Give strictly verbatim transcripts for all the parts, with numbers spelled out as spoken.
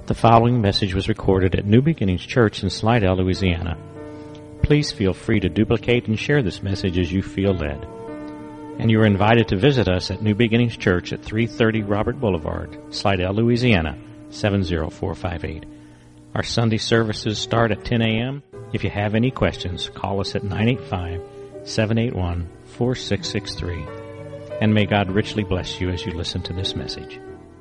The following message was recorded at New Beginnings Church in Slidell, Louisiana. Please feel free to duplicate and share this message as you feel led. And you are invited to visit us at New Beginnings Church at three thirty Robert Boulevard, Slidell, Louisiana, seven zero four five eight. Our Sunday services start at ten a.m. If you have any questions, call us at nine eight five, seven eight one, four six six three. And may God richly bless you as you listen to this message.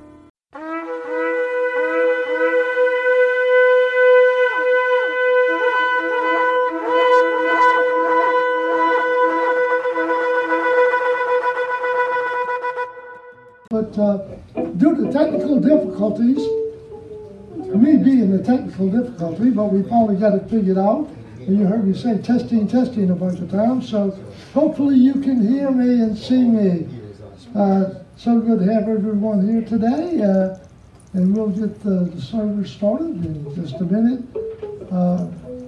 But uh, due to technical difficulties, me being the technical difficulty, but we finally got it figured out. And you heard me say testing, testing a bunch of times. So hopefully you can hear me and see me. Uh, so good to have everyone here today. Uh, and we'll get the, the service started in just a minute. Uh,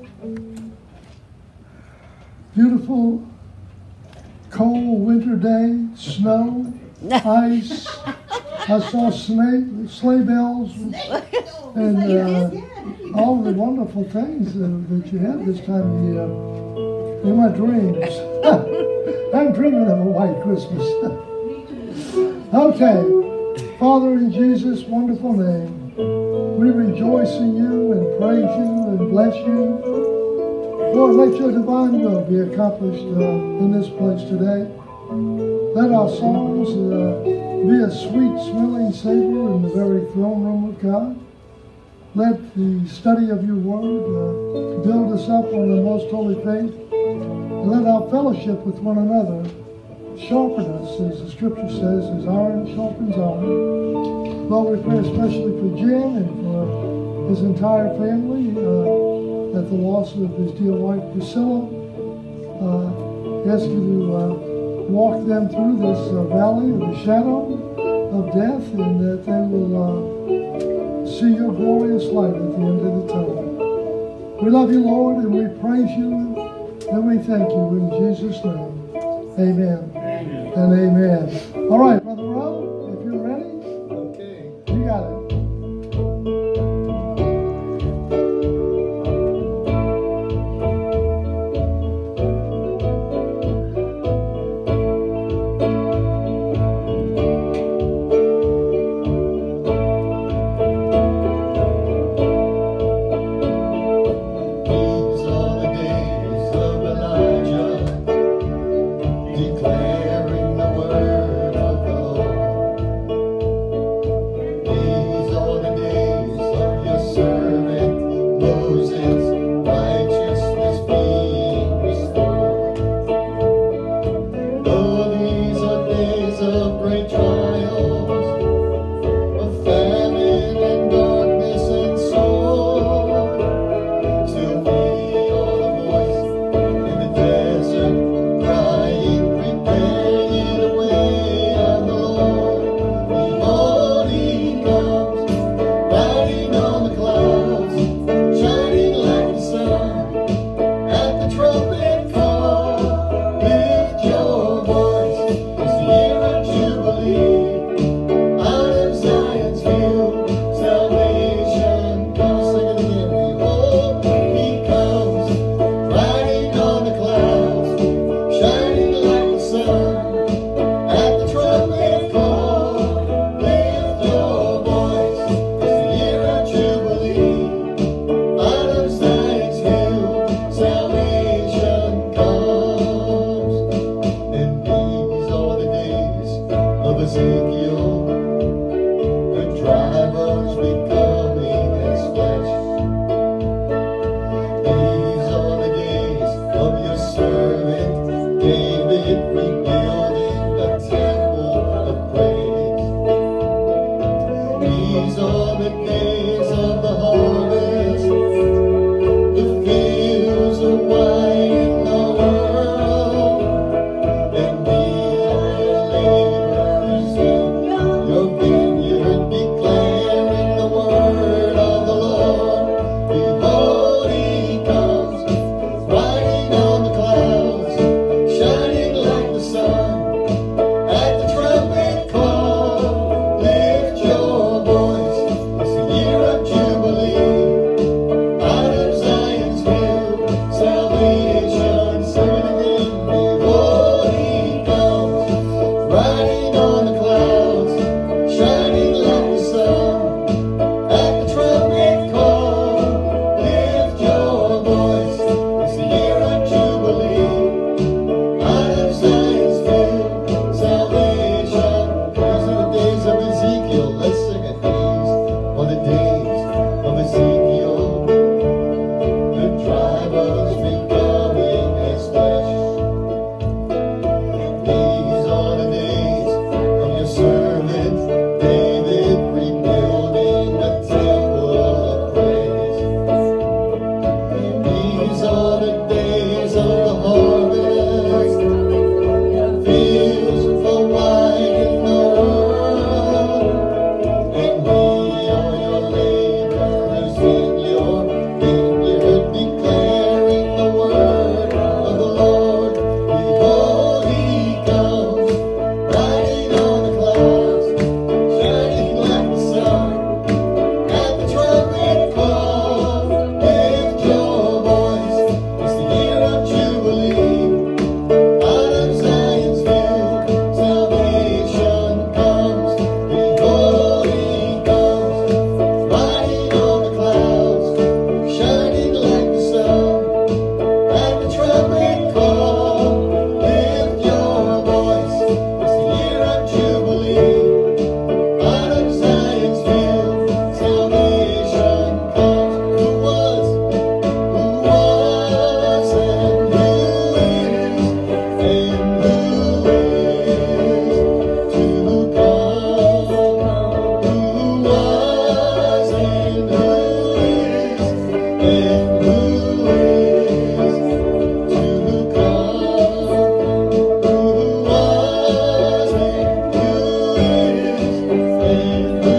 beautiful, cold winter day, snow. Ice. I saw snake, sleigh bells, and uh, all the wonderful things uh, that you have this time of year. In my dreams, I'm dreaming of a white Christmas. Okay, Father, in Jesus' wonderful name, we rejoice in you and praise you and bless you. Lord, let your divine will be accomplished uh, in this place today. Let our songs uh, be a sweet-smelling savor in the very throne room of God. Let the study of your word uh, build us up on the most holy faith. And let our fellowship with one another sharpen us, as the scripture says, as iron sharpens iron. Lord, we pray especially for Jim and for his entire family uh, at the loss of his dear wife, Priscilla. Uh, ask you to uh, walk them through this uh, valley of the shadow of death, and that they will uh, see your glorious light at the end of the tunnel. We love you, Lord, and we praise you, and we thank you in Jesus' name. Amen, amen. And amen. All right, Brother Rowe, if you're ready. Okay. You got it. Your vineyard declaring the word. the days of Ezekiel, the dry bones becoming as flesh. These are the days of your servant David, rebuilding the temple of praise. These are the days of the harvest, fields for wine in the world, and we are your laborers in your vineyard, declaring the word of the Lord. Behold, he comes, riding on the clouds, shining like the sun. At the trumpet call, lift your voice. It's the year of Jubilee. Out of Zion's hill, salvation comes. Behold, he comes, riding on the clouds, shining like the sun. At the trumpet call, lift your voice. It's the year of Jubilee. Out of Zion's hill, salvation comes. Who was, who was, and who is, and who is to come. Who was, and who is, and who is to come. Who was, and who is, and who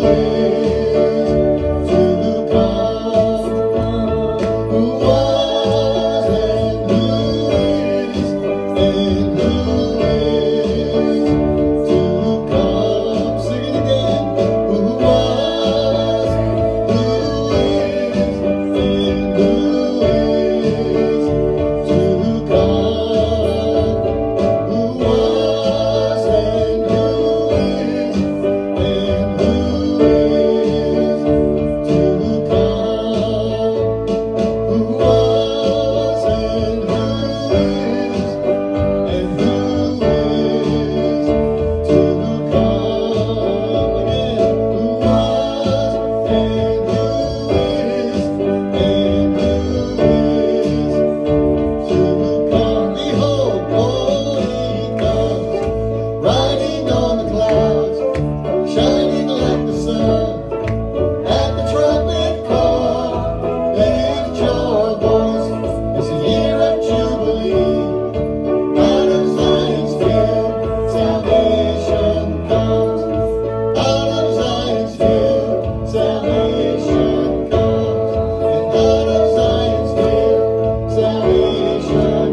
is to come. Who was, and who is, and who is to come. Sing it again. Who was, who is, and who is to come. Who was, and who is, and who is to come. Who was, and who is, and who is to come. Again. Who was, and who is, and who is to come. Behold, oh, he comes, riding on the clouds, shining like the sun. At the trumpet call, lift your voice. It's a year of Jubilee. Out of Zion's field, salvation comes. Out of Zion's field, salvation comes. And out of Zion's field, salvation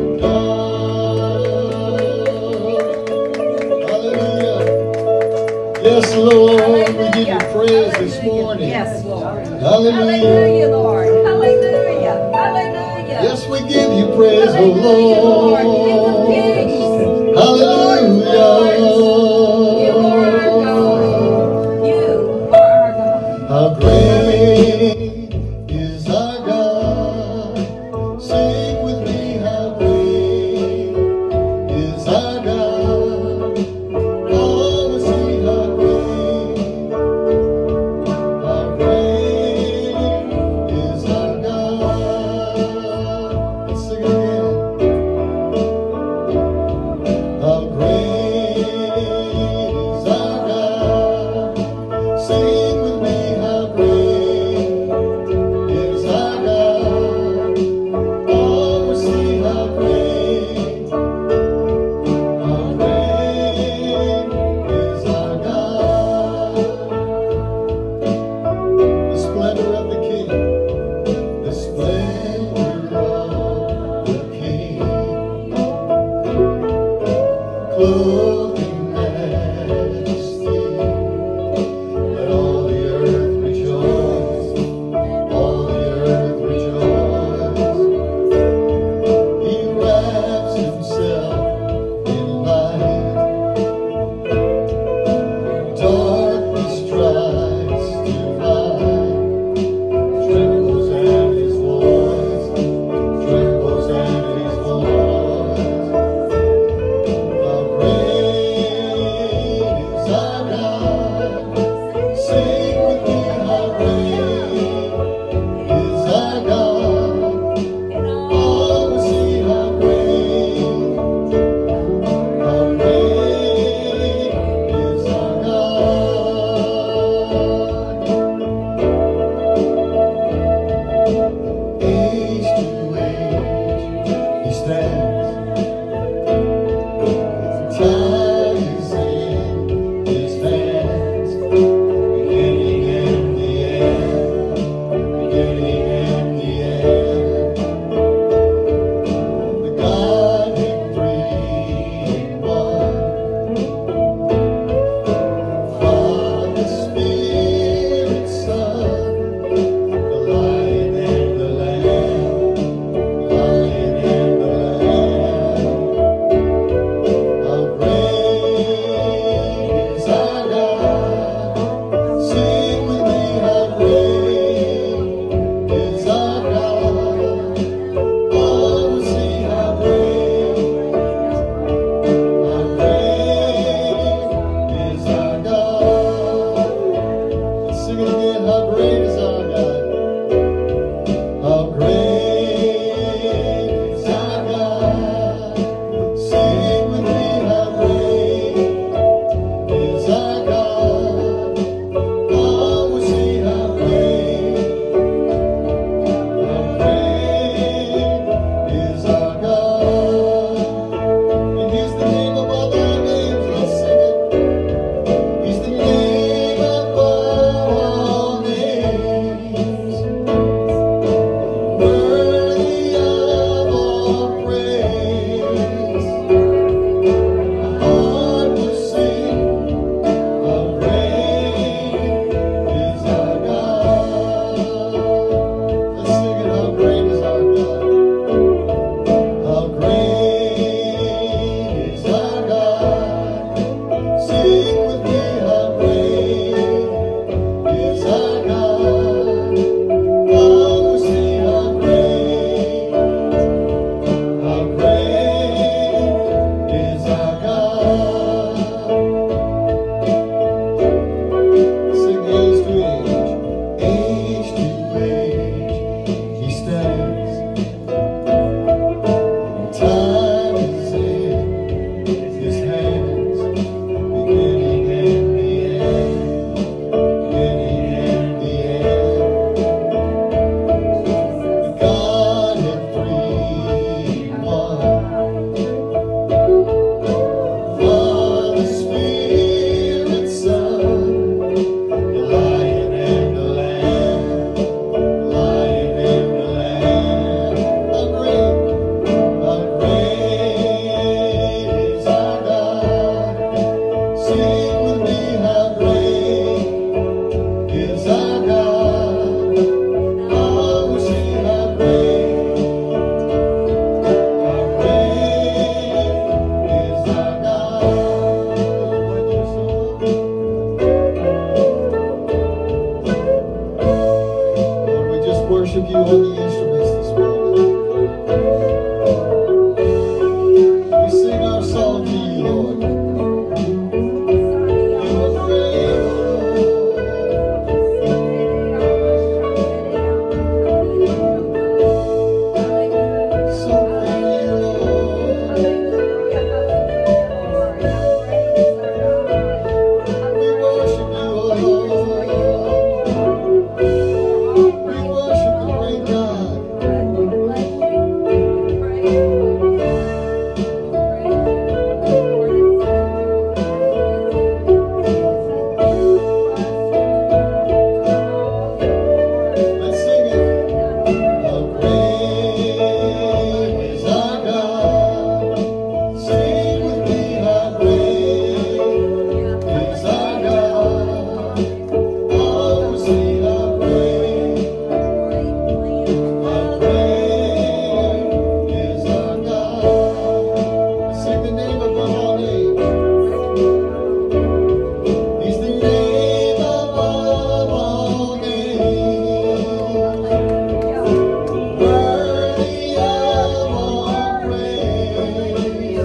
comes. Hallelujah. Yes, Lord, we give you praise this morning. Yes, Lord. Hallelujah. Hallelujah, Lord. Hallelujah. Hallelujah. Yes, we give you praise, O Hallelujah, Lord. King of Lord. kings. Hallelujah. You are our God. You are our God. How great is our God. Sing with me, how great is our God. Oh, sing how great, how great is our God. Let's sing it again. How great is our God. Sing with me, how great worship you on the instruments this morning. We sing our song to you, Lord. You are faithful. So thank you, Lord. We worship you, O Lord. We worship the great God. Let's sing it. How great is our God. Sing with me, how great is our God. Oh, sing how great, how great is our God. Sing the name above all names. He's the name above all names. Worthy of all praise.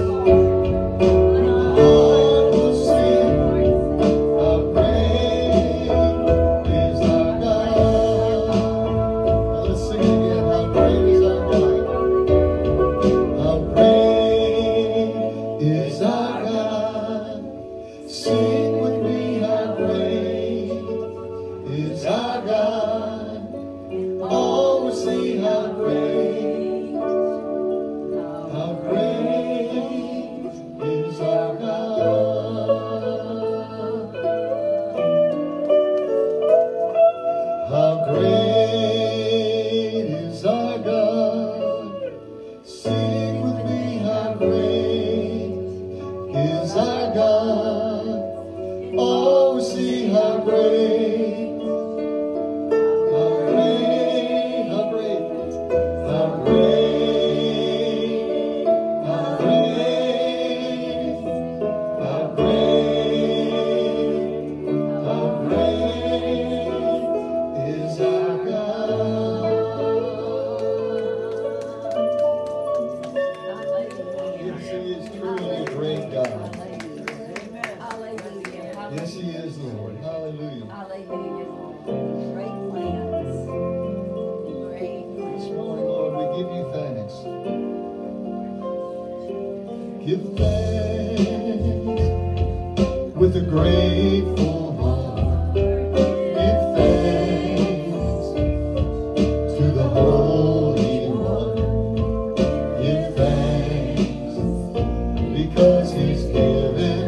Lord will sing, how great is our God. Now let's sing it again. How great is our God? How great is our God? Sing with me, how great is our God? Oh, we'll see how great, how great is our God. How great is our God? Sing with me, how great is our God? Oh, see how great, how great, how great, how great, how great, how great, how great is our God. Yes, He is truly a great God. Yes, He is, Lord. Hallelujah. This morning, Lord, we give you thanks. Give thanks with a grateful heart. Give thanks to the Holy One. Give thanks because He's given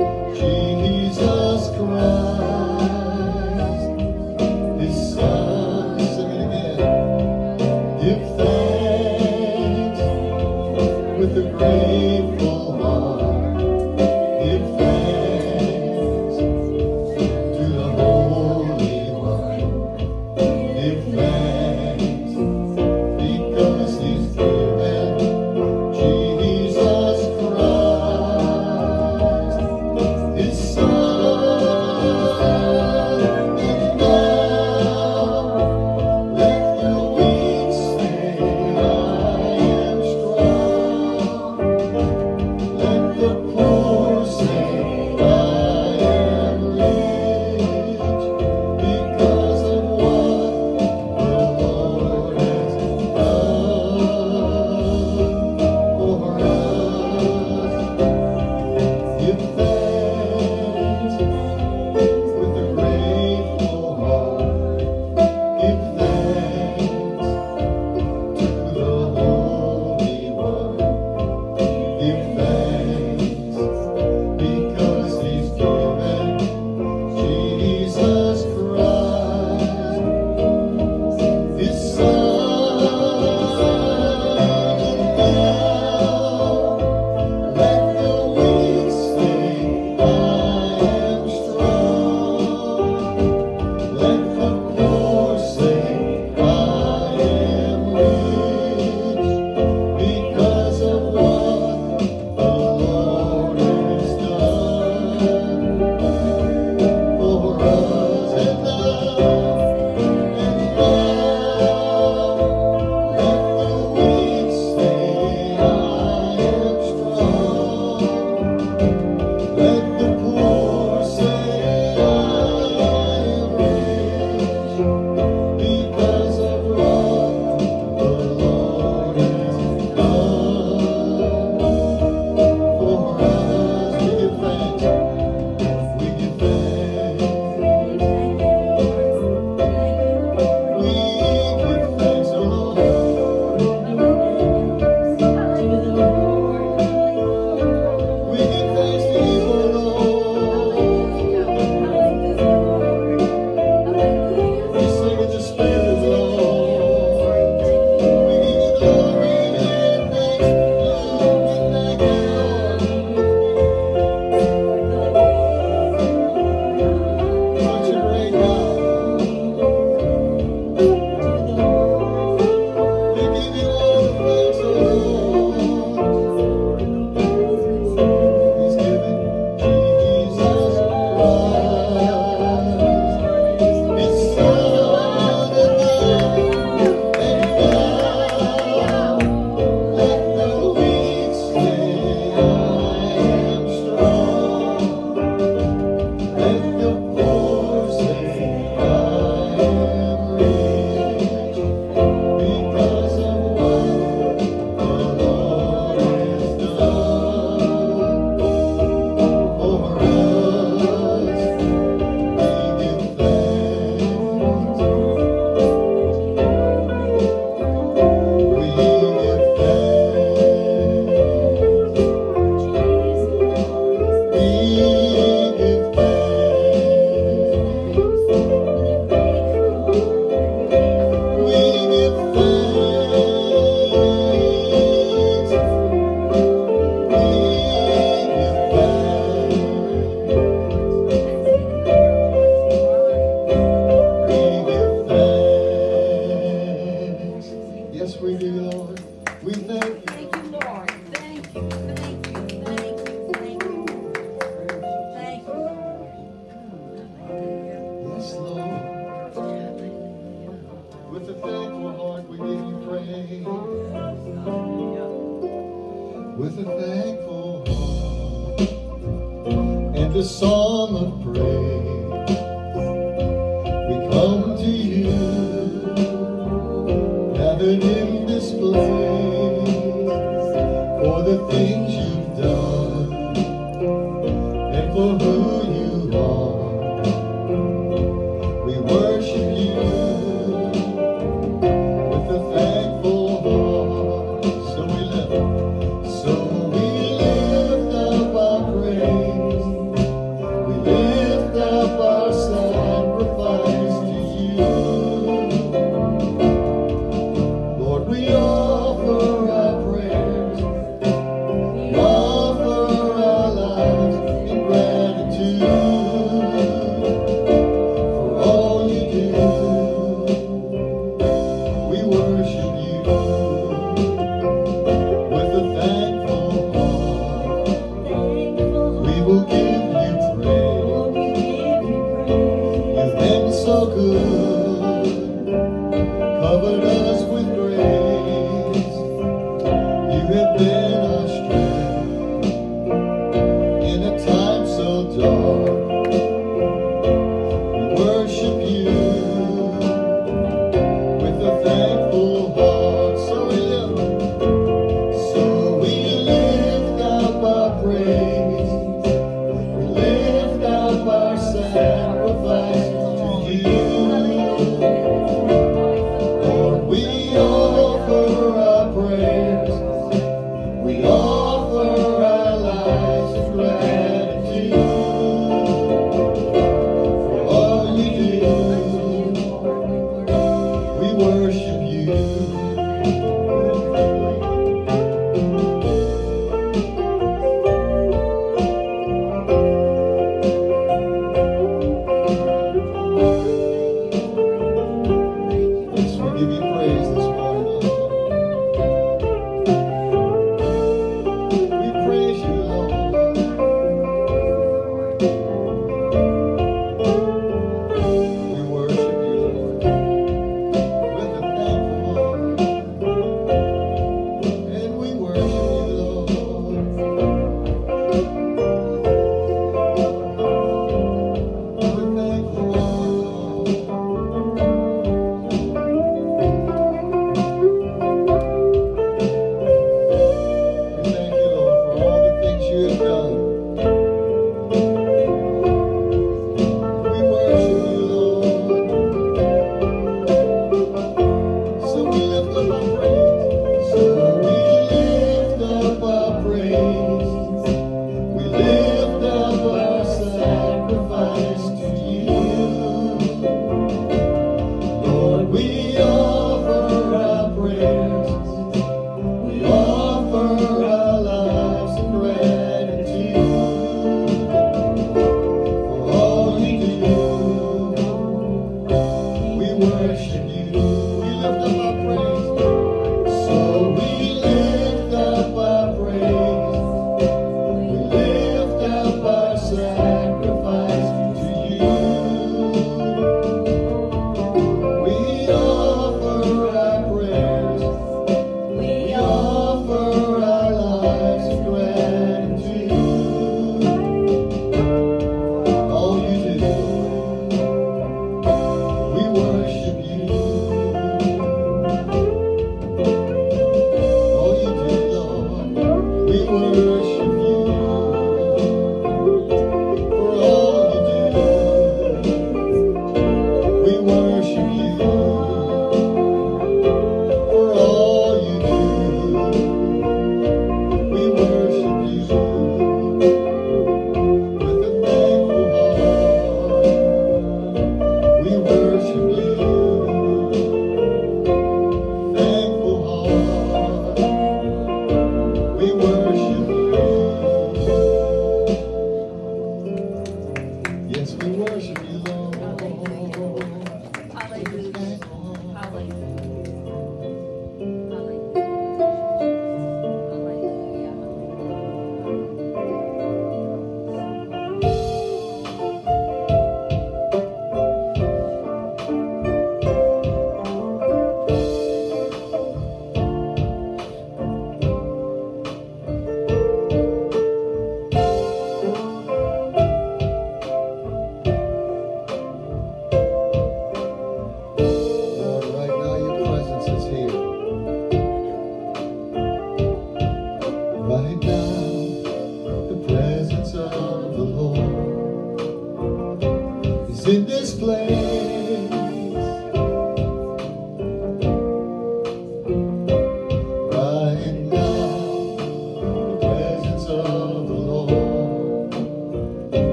Jesus Christ, His Son. Sing it again. Give thanks with a grateful heart. Give thanks with a thankful heart and a song of praise. We come to you, gathered in this place, for the things you've done and for who you are. We worship you with a thankful heart. So we lift, so we lift up our praise. We lift up our sacrifice to you. Lord,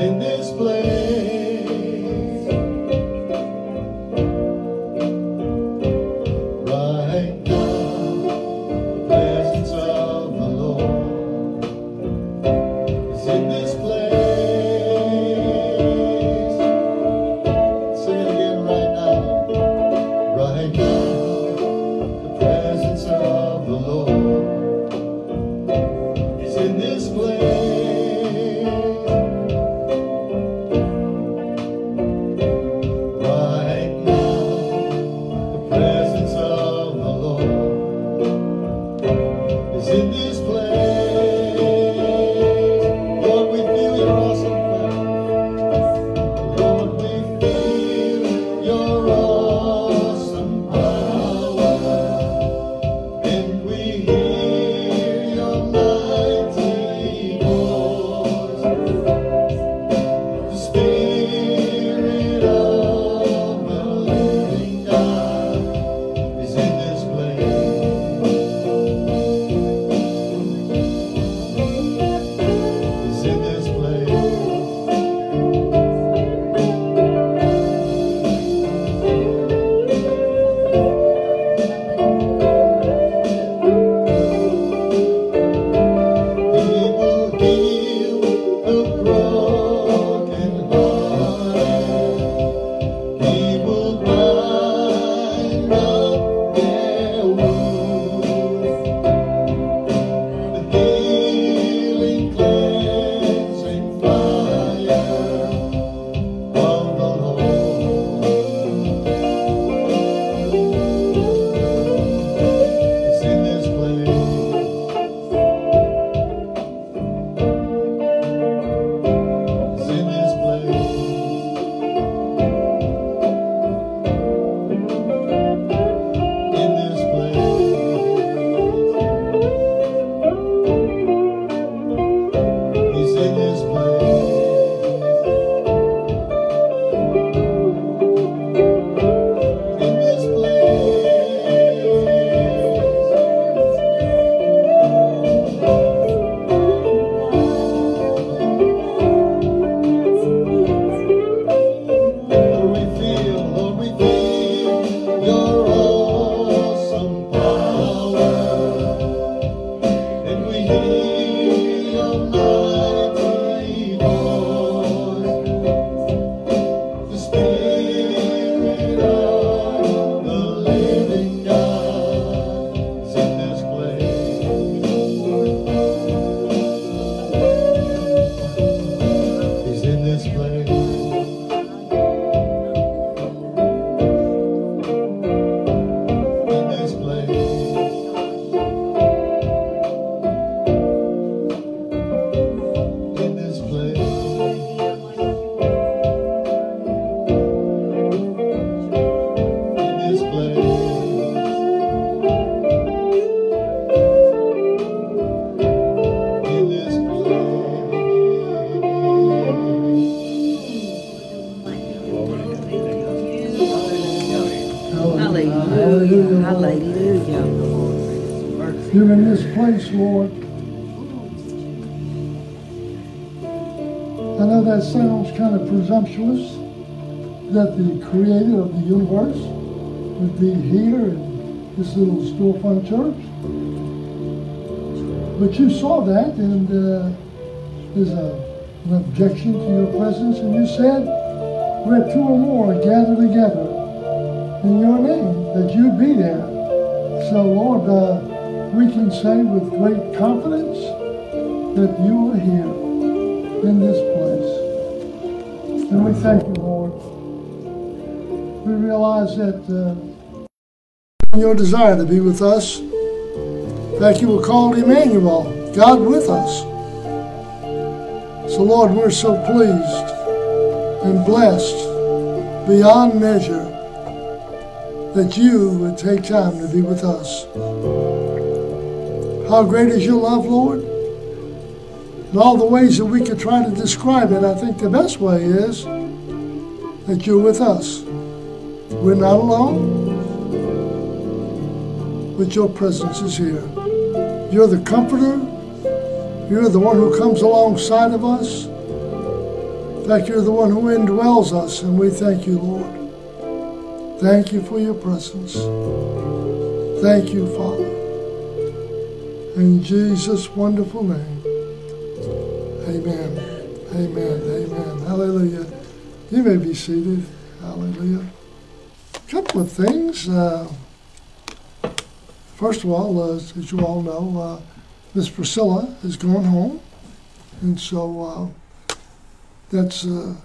in this place. Right now, the presence of the Lord is in this place. Sing it again right now. Right now, the presence of the Lord is in this place. Hallelujah. Hallelujah. You're in this place, Lord. I know that sounds kind of presumptuous, that the creator of the universe would be here in this little storefront church. But you saw that, and uh, there's a, an objection to your presence, and you said, where two or more are gathered together in your name, that you'd be there. So, Lord, uh, we can say with great confidence that you are here in this place. And we thank you, Lord. We realize that uh, your desire to be with us, in fact, you were called Emmanuel, God with us. So, Lord, we're so pleased and blessed beyond measure that you would take time to be with us. How great is your love, Lord? In all the ways that we could try to describe it, I think the best way is that you're with us. We're not alone, but your presence is here. You're the comforter. You're the one who comes alongside of us. In fact, you're the one who indwells us, and we thank you, Lord. Thank you for your presence. Thank you, Father. In Jesus' wonderful name. Amen. Amen. Amen. Hallelujah. You may be seated. Hallelujah. A couple of things. Uh, first of all, uh, as you all know, uh, Miss Priscilla is going home. And so uh, that's, uh,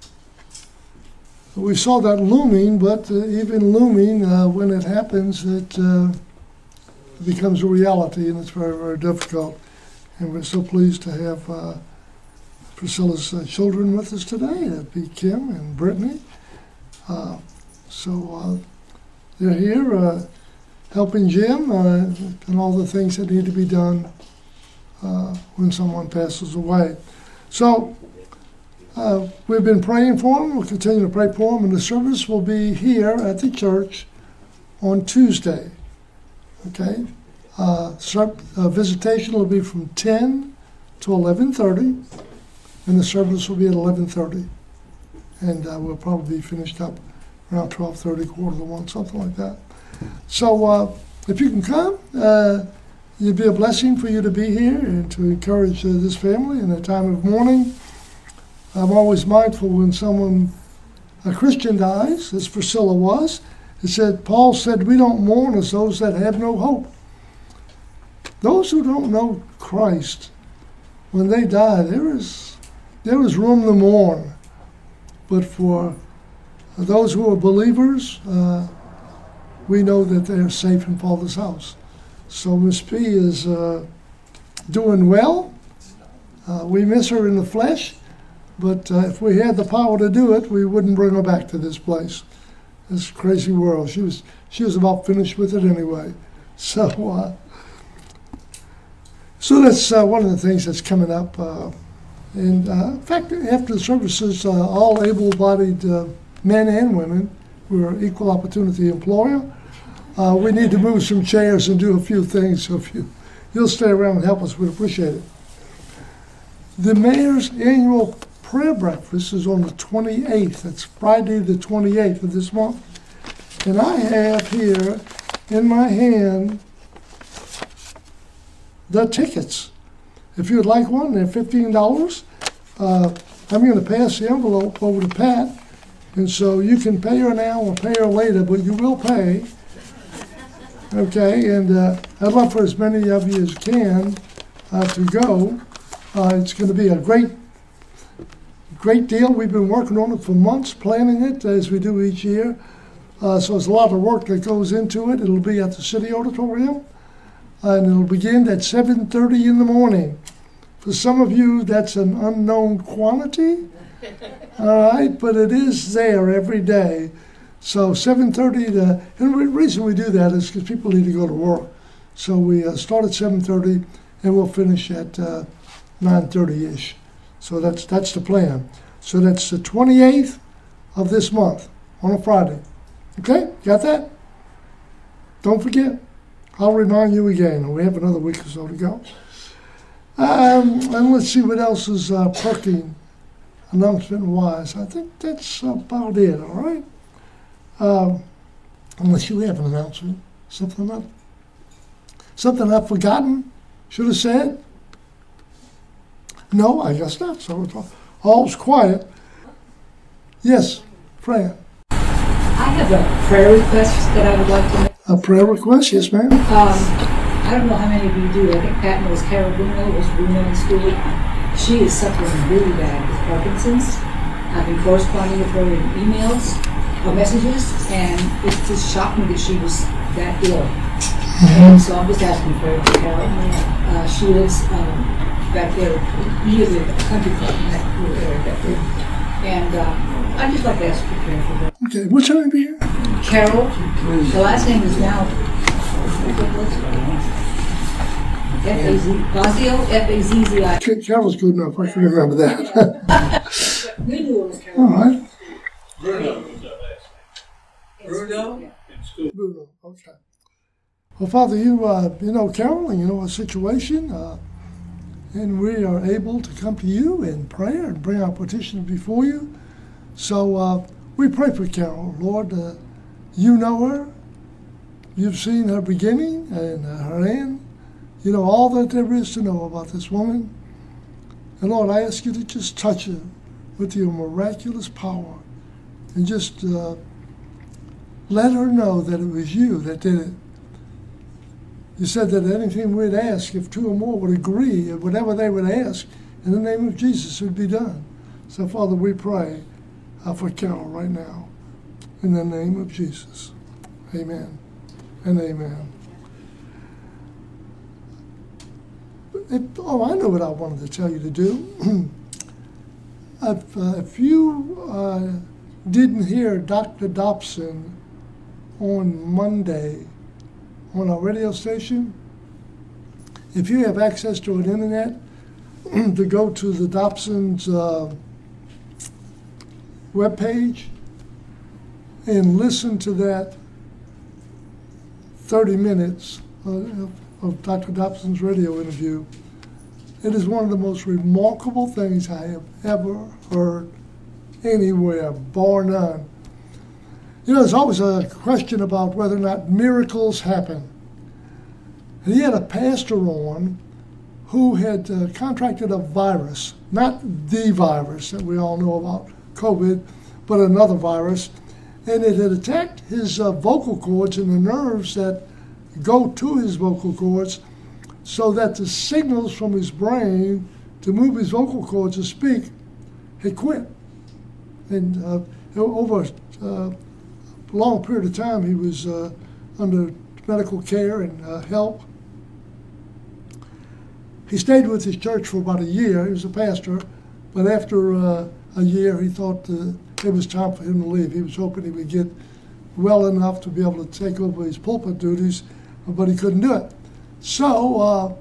we saw that looming, but uh, even looming, uh, when it happens, it uh, becomes a reality, and it's very, very difficult. And we're so pleased to have uh, Priscilla's uh, children with us today. That'd be Kim and Brittany. Uh, so uh, they're here uh, helping Jim uh, and all the things that need to be done uh, when someone passes away. So uh, we've been praying for him. We'll continue to pray for him, and the service will be here at the church on Tuesday. Okay? Uh, start, uh, visitation will be from ten to eleven thirty, and the service will be at eleven thirty. And uh, we'll probably be finished up around twelve thirty, quarter to one, something like that. So uh, if you can come, uh, it'd be a blessing for you to be here and to encourage uh, this family in a time of mourning. I'm always mindful when someone, a Christian, dies, as Priscilla was. It said, Paul said, we don't mourn as those that have no hope. Those who don't know Christ, when they die, there is there is room to mourn. But for those who are believers, uh, we know that they're safe in Father's house. So Miss P is uh, doing well. Uh, we miss her in the flesh, but uh, if we had the power to do it, we wouldn't bring her back to this place. This crazy world. She was she was about finished with it anyway. So. Uh, So that's uh, one of the things that's coming up. Uh, and uh, in fact, after the services, uh, all able-bodied uh, men and women, we're an equal opportunity employer. Uh, we need to move some chairs and do a few things. So if you, you'll stay around and help us, we'd appreciate it. The mayor's annual prayer breakfast is on the twenty-eighth. That's Friday the twenty-eighth of this month. And I have here in my hand the tickets. If you would like one, they're fifteen dollars. Uh, I'm going to pass the envelope over to Pat, and so you can pay her now or pay her later, but you will pay. Okay, and uh, I'd love for as many of you as can uh, to go. Uh, it's going to be a great, great deal. We've been working on it for months, planning it as we do each year. Uh, so there's a lot of work that goes into it. It'll be at the City Auditorium. And it'll begin at seven thirty in the morning. For some of you, that's an unknown quantity, all right, but it is there every day. So seven thirty, to, and the reason we do that is because people need to go to work. So we uh, start at seven thirty, and we'll finish at uh, nine thirty-ish. So that's that's the plan. So that's the twenty-eighth of this month, on a Friday. Okay, got that? Don't forget. I'll remind you again. We have another week or so to go. Um, and let's see what else is uh, perking announcement-wise. I think that's about it, all right? Um, unless you have an announcement. Something I've, something I've forgotten, should have said? No, I guess not. So it's all, all's quiet. Yes, Fran. I have a prayer request that I would like to make. A prayer request? Yes, ma'am. Um, I don't know how many of you do. I think Pat knows Carol Bruno, was Bruno in school. She is suffering really bad with Parkinson's. I've been corresponding with her in emails or messages, and it just shocked me that she was that ill. Mm-hmm. And so I'm just asking prayer for Carol. Uh, she lives um, back there, near the country club in that little area back there. And uh, I'd just like to ask for prayer for her. Okay, what's her name here? Carol. The last name is now F A Z Fazio, F A Z Z I. Carol's good enough. I can remember that. We knew it was Carol. All right. Bruno. Bruno? Bruno, okay. Well, Father, you uh, you know Carol, and you know her situation. Uh, and we are able to come to you in prayer and bring our petitions before you. So uh, we pray for Carol, Lord. Uh, you know her. You've seen her beginning and uh, her end. You know all that there is to know about this woman. And Lord, I ask you to just touch her with your miraculous power and just uh, let her know that it was you that did it. You said that anything we'd ask, if two or more would agree, whatever they would ask, in the name of Jesus, it would be done. So, Father, we pray uh, for Carol right now. In the name of Jesus. Amen and amen. If, oh, I know what I wanted to tell you to do. if, uh, if you uh, didn't hear Doctor Dobson on Monday on our radio station, if you have access to an internet, to go to the Dobson's uh, webpage and listen to that thirty minutes uh, of Doctor Dobson's radio interview. It is one of the most remarkable things I have ever heard anywhere, bar none. You know, there's always a question about whether or not miracles happen. And he had a pastor on who had uh, contracted a virus, not the virus that we all know about, COVID, but another virus. And it had attacked his uh, vocal cords and the nerves that go to his vocal cords, so that the signals from his brain to move his vocal cords to speak had quit. And uh, over uh, a long period of time, he was uh, under medical care and uh, help. He stayed with his church for about a year. He was a pastor, but after uh, a year, he thought uh, it was time for him to leave. He was hoping he would get well enough to be able to take over his pulpit duties, but he couldn't do it. So uh,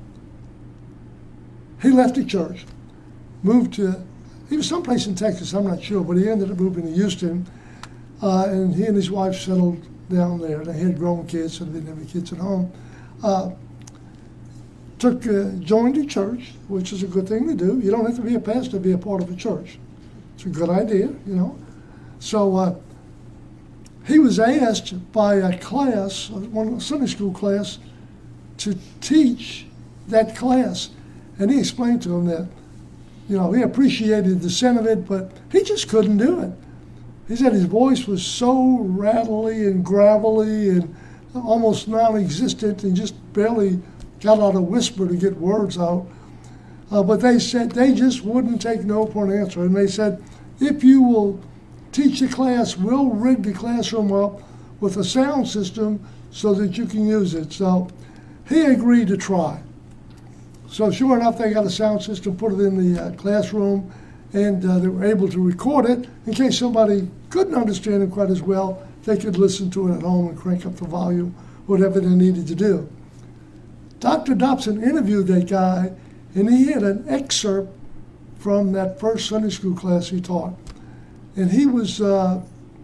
he left the church, moved to, he was someplace in Texas, I'm not sure, but he ended up moving to Houston, uh, and he and his wife settled down there. They had grown kids, so they didn't have any kids at home. Uh, took, uh, joined a church, which is a good thing to do. You don't have to be a pastor to be a part of a church. It's a good idea, you know. So uh, he was asked by a class, one a Sunday school class, to teach that class. And he explained to them that, you know, he appreciated the sin of it, but he just couldn't do it. He said his voice was so rattly and gravelly and almost non-existent, and just barely got out a whisper to get words out. Uh, but they said they just wouldn't take no for an answer. And they said, if you will teach the class, we'll rig the classroom up with a sound system so that you can use it. So he agreed to try. So sure enough, they got a sound system, put it in the uh, classroom, and uh, they were able to record it in case somebody couldn't understand it quite as well. They could listen to it at home and crank up the volume, whatever they needed to do. Doctor Dobson interviewed that guy, and he had an excerpt from that first Sunday school class he taught. And he was, uh,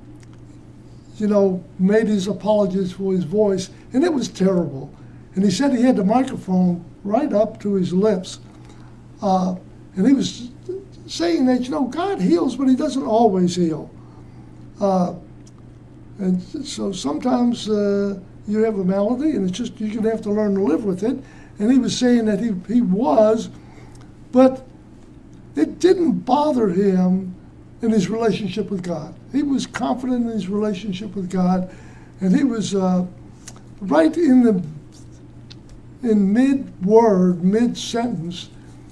you know, made his apologies for his voice, and it was terrible. And he said he had the microphone right up to his lips. Uh, and he was saying that, you know, God heals, but he doesn't always heal. Uh, and so sometimes uh, you have a malady, and it's just, you're going to have to learn to live with it. And he was saying that he, he was, but it didn't bother him in his relationship with God. He was confident in his relationship with God, and he was uh, right in the in mid-word, mid-sentence,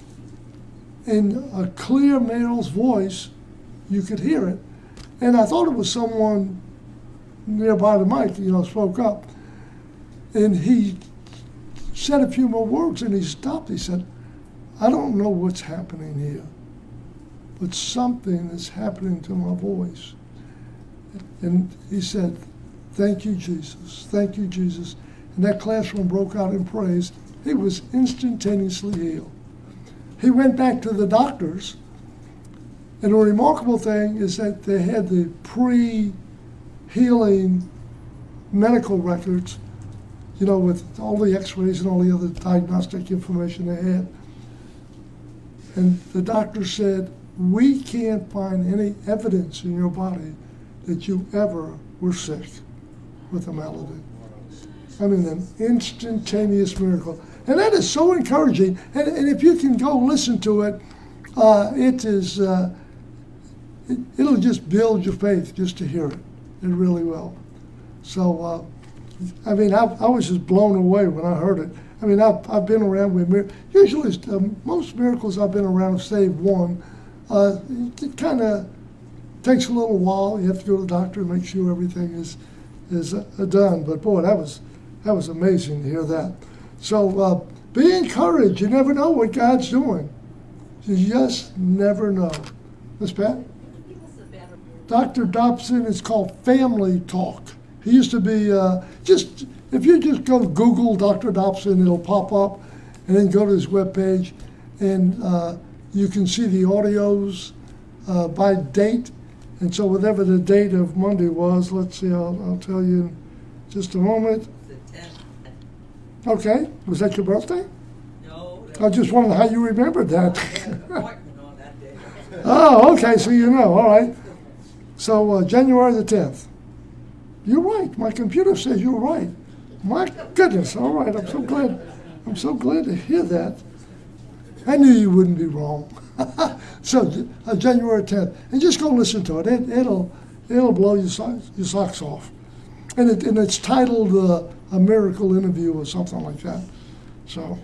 in a clear male's voice, you could hear it. And I thought it was someone nearby the mic, you know, spoke up. And he said a few more words, and he stopped. He said, I don't know what's happening here, but something is happening to my voice. And he said, thank you, Jesus. Thank you, Jesus. And that classroom broke out in praise. He was instantaneously healed. He went back to the doctors, and the remarkable thing is that they had the pre-healing medical records, you know, with all the x-rays and all the other diagnostic information they had. And the doctor said, we can't find any evidence in your body that you ever were sick with a malady. I mean, an instantaneous miracle. And that is so encouraging. And, and if you can go listen to it, uh, it is, uh, it, it'll just build your faith just to hear it. It really will. So, uh, I mean, I, I was just blown away when I heard it. I mean, I've, I've been around with miracles. Usually, uh, most miracles I've been around, save one, uh, it kind of takes a little while. You have to go to the doctor and make sure everything is is uh, done. But boy, that was that was amazing to hear that. So uh, be encouraged. You never know what God's doing. You just never know. Miss Pat? Doctor Dobson is called Family Talk. He used to be uh, just, if you just go to Google Doctor Dobson, it'll pop up, and then go to his webpage, and uh, you can see the audios uh, by date. And so whatever the date of Monday was, let's see, I'll, I'll tell you in just a moment. The tenth. Okay, was that your birthday? No. I just wondered how you remembered that. I had an appointment on that day. Oh, okay, so you know, all right. So uh, January the tenth. You're right. My computer says you're right. My goodness. All right. I'm so glad. I'm so glad to hear that. I knew you wouldn't be wrong. So uh, January tenth, and just go listen to it. it it'll it'll blow your socks, your socks off. And it and it's titled uh, "A Miracle Interview" or something like that. So.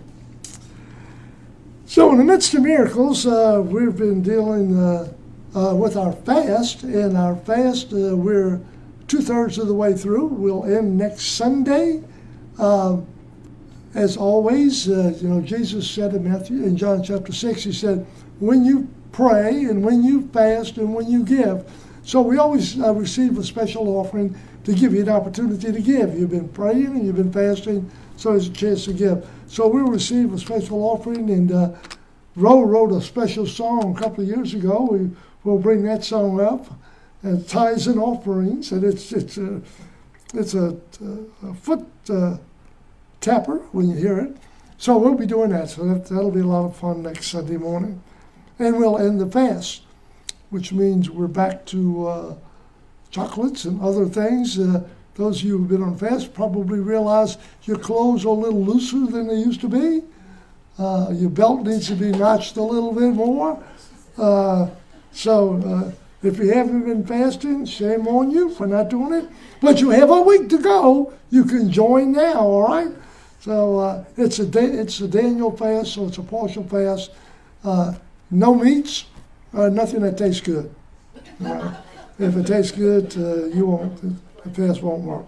So in the midst of miracles, uh, we've been dealing uh, uh, with our fast, and our fast uh, we're two-thirds of the way through. We'll end next Sunday. Uh, as always, uh, you know, Jesus said in Matthew, in John chapter six, he said, when you pray and when you fast and when you give. So we always uh, receive a special offering to give you an opportunity to give. You've been praying and you've been fasting, so there's a chance to give. So we'll receive a special offering, and uh, Ro wrote a special song a couple of years ago. We will bring that song up. And tithes and offerings, and it's it's a it's a, a foot uh, tapper when you hear it. So we'll be doing that. So that, that'll be a lot of fun next Sunday morning, and we'll end the fast, which means we're back to uh, chocolates and other things. Uh, those of you who've been on fast probably realize your clothes are a little looser than they used to be. Uh, your belt needs to be notched a little bit more. Uh, so. Uh, If you haven't been fasting, shame on you for not doing it. But you have a week to go. You can join now, all right? So uh, it's a da- it's a Daniel fast, so it's a partial fast. Uh, no meats, uh, nothing that tastes good. All right? If it tastes good, uh, you won't. The fast won't work.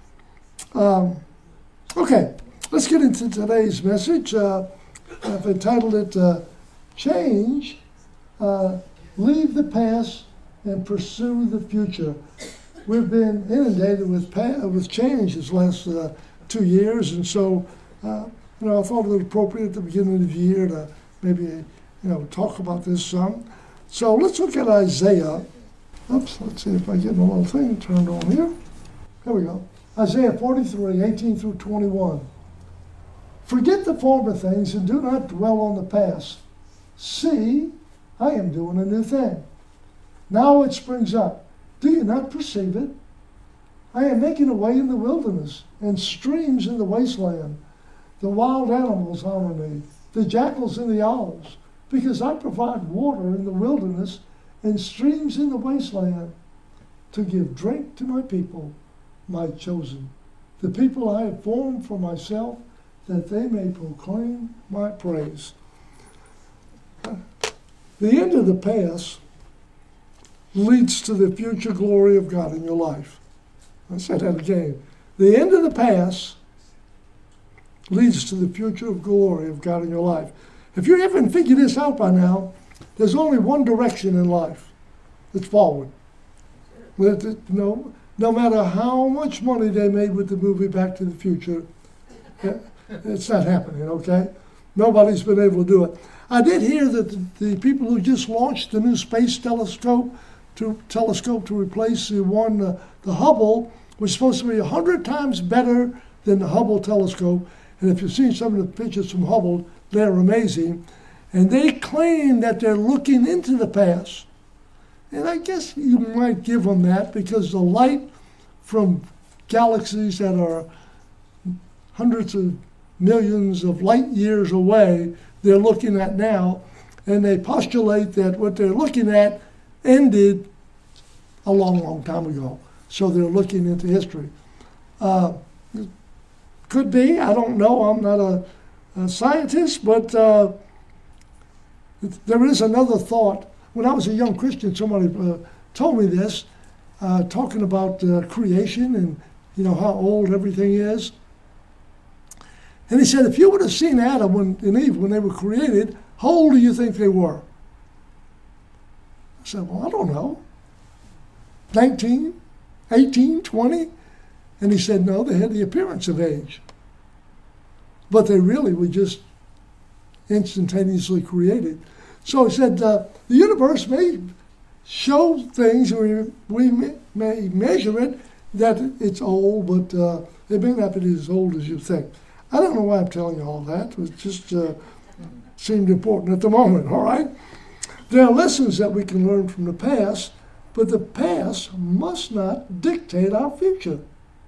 Um, okay, let's get into today's message. Uh, I've entitled it uh, "Change, uh, Leave the Past and Pursue the Future." We've been inundated with pa- with change this last uh, two years, and so uh, you know I thought it was appropriate at the beginning of the year to maybe you know talk about this some. So let's look at Isaiah. Oops, let's see if I get my little thing turned on here. Here we go. Isaiah forty-three, eighteen through twenty-one. Forget the former things and do not dwell on the past. See, I am doing a new thing. Now it springs up. Do you not perceive it? I am making a way in the wilderness and streams in the wasteland. The wild animals honor me, the jackals and the owls, because I provide water in the wilderness and streams in the wasteland to give drink to my people, my chosen, the people I have formed for myself, that they may proclaim my praise. The end of the past leads to the future glory of God in your life. I said that again. The end of the past leads to the future glory of God in your life. If you haven't figured this out by now, there's only one direction in life. It's forward. No, no matter how much money they made with the movie Back to the Future, it's not happening, okay? Nobody's been able to do it. I did hear that the, the people who just launched the new space telescope to telescope to replace the one, uh, the Hubble, was supposed to be a hundred times better than the Hubble telescope. And if you've seen some of the pictures from Hubble, they're amazing. And they claim that they're looking into the past. And I guess you might give them that, because the light from galaxies that are hundreds of millions of light years away, they're looking at now, and they postulate that what they're looking at ended a long, long time ago. So they're looking into history. Uh, could be, I don't know, I'm not a, a scientist, but uh, there is another thought. When I was a young Christian, somebody uh, told me this, uh, talking about uh, creation and, you know, how old everything is. And he said, if you would have seen Adam when, and Eve when they were created, how old do you think they were? I said, well, I don't know. nineteen, eighteen, twenty? And he said, no, they had the appearance of age. But they really were just instantaneously created. So he said, uh, the universe may show things, or we may, may measure it, that it's old, but uh, it may not be as old as you think. I don't know why I'm telling you all that. It just uh, seemed important at the moment, all right? There are lessons that we can learn from the past, but the past must not dictate our future.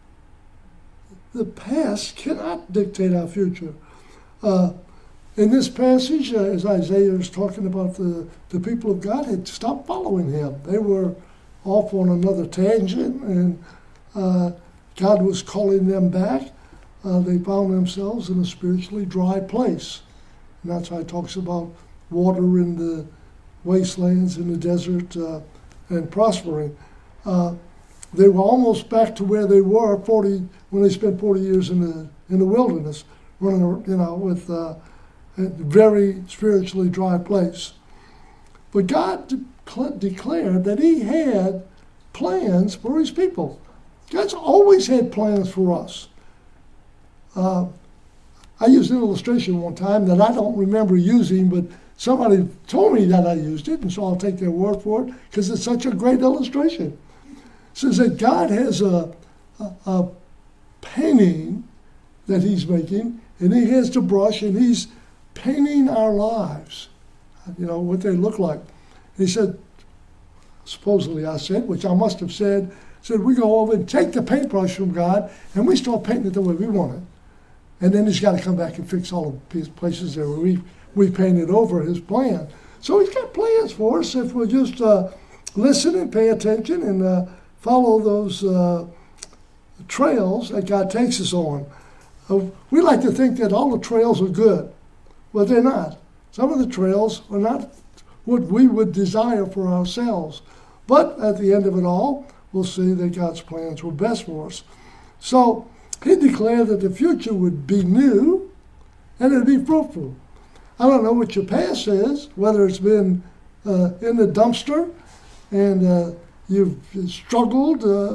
The past cannot dictate our future. Uh, in this passage, uh, as Isaiah is talking about, the, the people of God had stopped following him. They were off on another tangent, and uh, God was calling them back. Uh, they found themselves in a spiritually dry place. And that's why it talks about water in the wastelands, in the desert, uh, and prospering. Uh, they were almost back to where they were forty when they spent forty years in the in the wilderness, running, you know, with uh, a very spiritually dry place. But God de- declared that He had plans for His people. God's always had plans for us. Uh, I used an illustration one time that I don't remember using, but somebody told me that I used it, and so I'll take their word for it because it's such a great illustration. It says that God has a, a, a painting that He's making, and He has the brush, and He's painting our lives, you know, what they look like. He said, supposedly I said, which I must have said, said we go over and take the paintbrush from God, and we start painting it the way we want it. And then He's got to come back and fix all the places there where we we painted over His plan. So He's got plans for us if we'll just uh, listen and pay attention and uh, follow those uh, trails that God takes us on. Uh, we like to think that all the trails are good. Well, they're not. Some of the trails are not what we would desire for ourselves. But at the end of it all, we'll see that God's plans were best for us. So He declared that the future would be new and it would be fruitful. I don't know what your past is, whether it's been uh, in the dumpster and uh, you've struggled. Uh,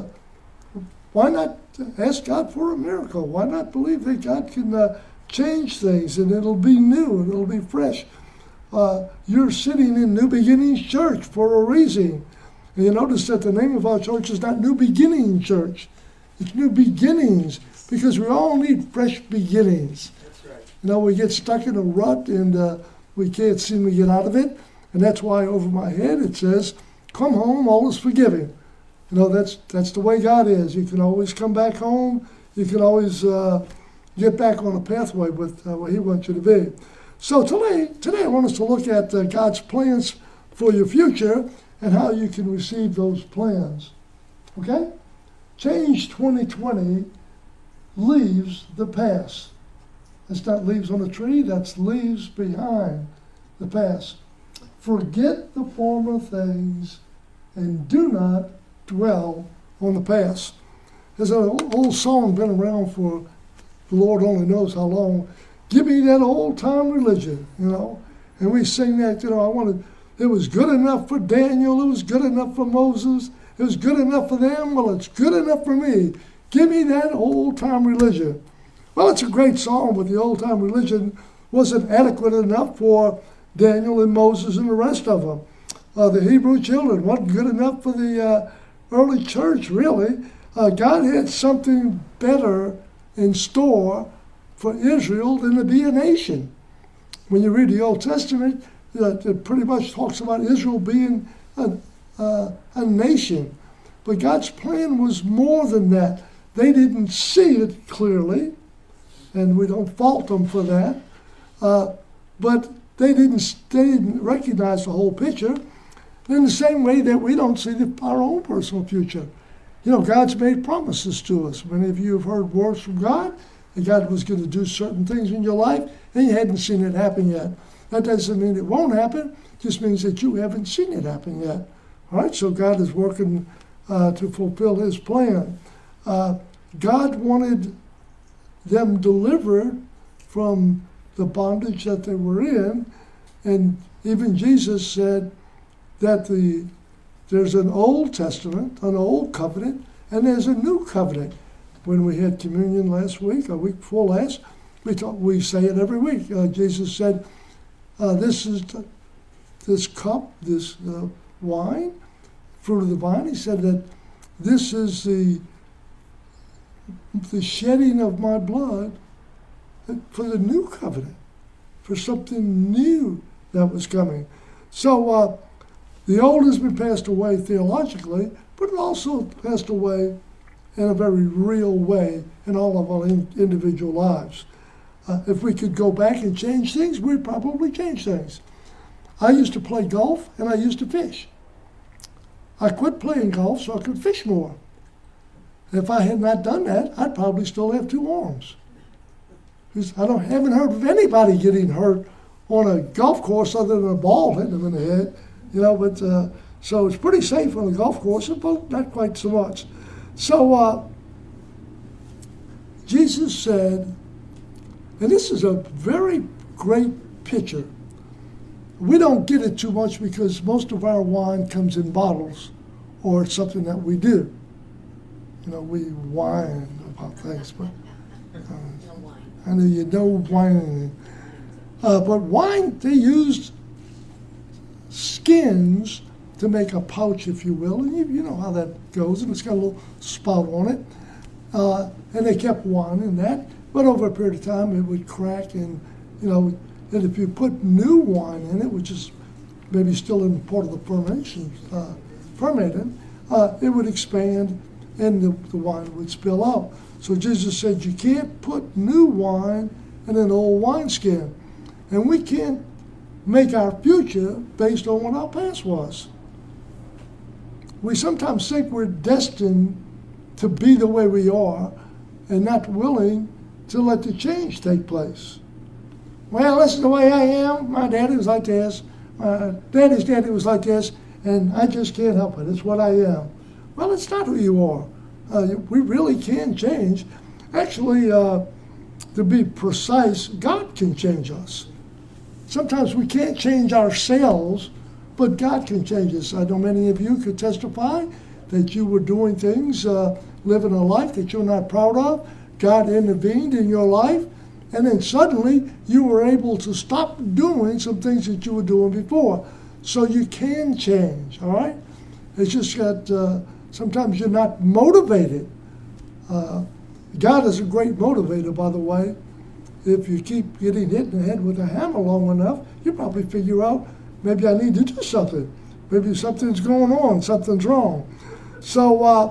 why not ask God for a miracle? Why not believe that God can uh, change things and it'll be new and it'll be fresh? Uh, you're sitting in New Beginnings Church for a reason. And you notice that the name of our church is not New Beginning Church. It's New Beginnings, because we all need fresh beginnings. That's right. You know, we get stuck in a rut and uh, we can't seem to get out of it. And that's why over my head it says, come home, all is forgiven. You know, that's that's the way God is. You can always come back home. You can always uh, get back on a pathway with uh, where He wants you to be. So today, today I want us to look at uh, God's plans for your future and how you can receive those plans. Okay? Change twenty twenty leaves the past. That's not leaves on a tree, that's leaves behind the past. Forget the former things and do not dwell on the past. There's an old, old song been around for the Lord only knows how long. Give me that old-time religion, you know. And we sing that, you know, I wanted, it was good enough for Daniel, it was good enough for Moses, it was good enough for them, well, it's good enough for me. Give me that old-time religion. Well, it's a great song, but the old-time religion wasn't adequate enough for Daniel and Moses and the rest of them. Uh, the Hebrew children wasn't good enough for the uh, early church, really. Uh, God had something better in store for Israel than to be a nation. when you read the Old Testament, that it pretty much talks about Israel being a, uh, a nation. But God's plan was more than that. They didn't see it clearly, and we don't fault them for that. Uh, but they didn't, they didn't recognize the whole picture in the same way that we don't see the, our own personal future. You know, God's made promises to us. Many of you have heard words from God, and God was going to do certain things in your life, and you hadn't seen it happen yet. That doesn't mean it won't happen. It just means that you haven't seen it happen yet. All right, so God is working uh, to fulfill his plan. Uh, God wanted them delivered from the bondage that they were in, and even Jesus said that the there's an Old Testament, an Old Covenant, and there's a New Covenant. When we had communion last week, a week before last, we talk, we say it every week. Uh, Jesus said, uh, "This is the, this cup, this uh, wine, fruit of the vine." He said that this is the the shedding of my blood for the New Covenant, for something new that was coming. So uh, the old has been passed away theologically, but it also passed away in a very real way in all of our in- individual lives. Uh, if we could go back and change things, we'd probably change things. I used to play golf and I used to fish. I quit playing golf so I could fish more. If I had not done that, I'd probably still have two arms. Because I don't haven't heard of anybody getting hurt on a golf course other than a ball hitting them in the head. You know, but uh, so it's pretty safe on the golf course, but not quite so much. So uh, Jesus said, and this is a very great picture. We don't get it too much because most of our wine comes in bottles, or it's something that we do. You know, we whine about things, but uh, I know you know whining. Uh, but wine, they used skins to make a pouch, if you will, and you, you know how that goes, and it's got a little spout on it. Uh, and they kept wine in that, but over a period of time it would crack, and you know, and if you put new wine in it, which is maybe still in part of the fermentation, uh, fermenting, uh, it would expand, and the, the wine would spill out. So Jesus said, you can't put new wine in an old wineskin, and we can't make our future based on what our past was. We sometimes think we're destined to be the way we are and not willing to let the change take place. Well, this is the way I am. My daddy was like this. My daddy's daddy was like this, and I just can't help it. It's what I am. Well, it's not who you are. Uh, we really can change. Actually, uh, to be precise, God can change us. Sometimes we can't change ourselves, but God can change us. I know many of you could testify that you were doing things, uh, living a life that you're not proud of. God intervened in your life, and then suddenly you were able to stop doing some things that you were doing before. So you can change, all right? It's just that uh, sometimes you're not motivated. Uh, God is a great motivator, by the way. If you keep getting hit in the head with a hammer long enough, you probably figure out, maybe I need to do something. Maybe something's going on, something's wrong. So uh,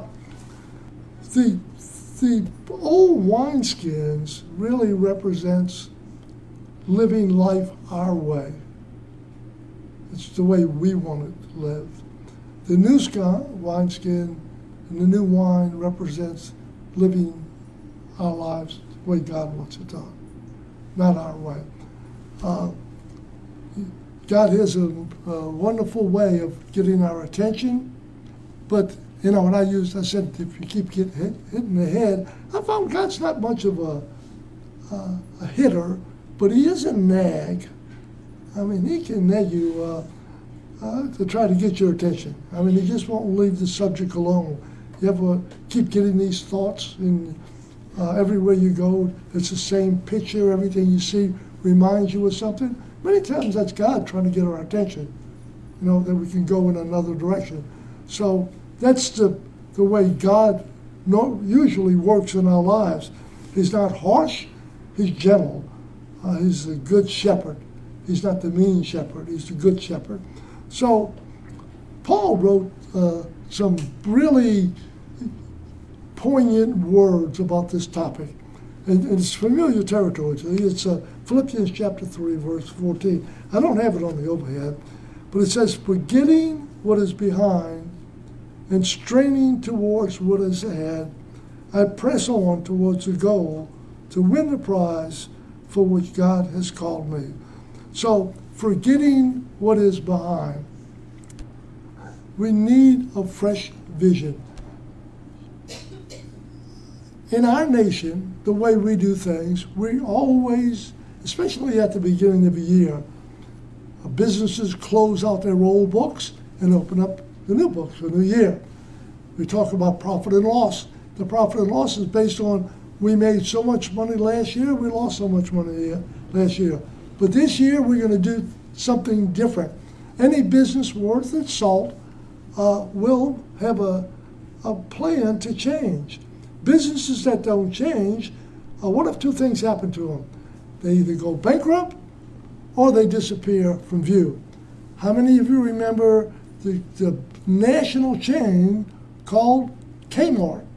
the the old wineskins really represents living life our way. It's the way we want it to live. The new wineskin and the new wine represents living our lives the way God wants it done, not our way. Uh, God has a, a wonderful way of getting our attention, but you know, when I used, I said, if you keep getting hit, hit in the head, I found God's not much of a, uh, a hitter, but he is a nag. I mean, he can nag you uh, uh, to try to get your attention. I mean, he just won't leave the subject alone. You ever keep getting these thoughts, and uh, everywhere you go, it's the same picture, everything you see reminds you of something? Many times that's God trying to get our attention, you know, that we can go in another direction. So that's the the way God no, usually works in our lives. He's not harsh, he's gentle. Uh, he's a good shepherd. He's not the mean shepherd. He's the good shepherd. So Paul wrote uh, some really poignant words about this topic. And, and it's familiar territory to you. It's uh, Philippians chapter three, verse fourteen. I don't have it on the overhead, but it says, forgetting what is behind and straining towards what is ahead, I press on towards the goal to win the prize for which God has called me. So, forgetting what is behind. We need a fresh vision. In our nation, the way we do things, we always, especially at the beginning of the year, businesses close out their old books and open up the new books for the new year. We talk about profit and loss. The profit and loss is based on we made so much money last year, we lost so much money last year. But this year, we're going to do something different. Any business worth its salt uh, will have a, a plan to change. Businesses that don't change, uh, what if two things happen to them? They either go bankrupt or they disappear from view. How many of you remember the, the national chain called Kmart?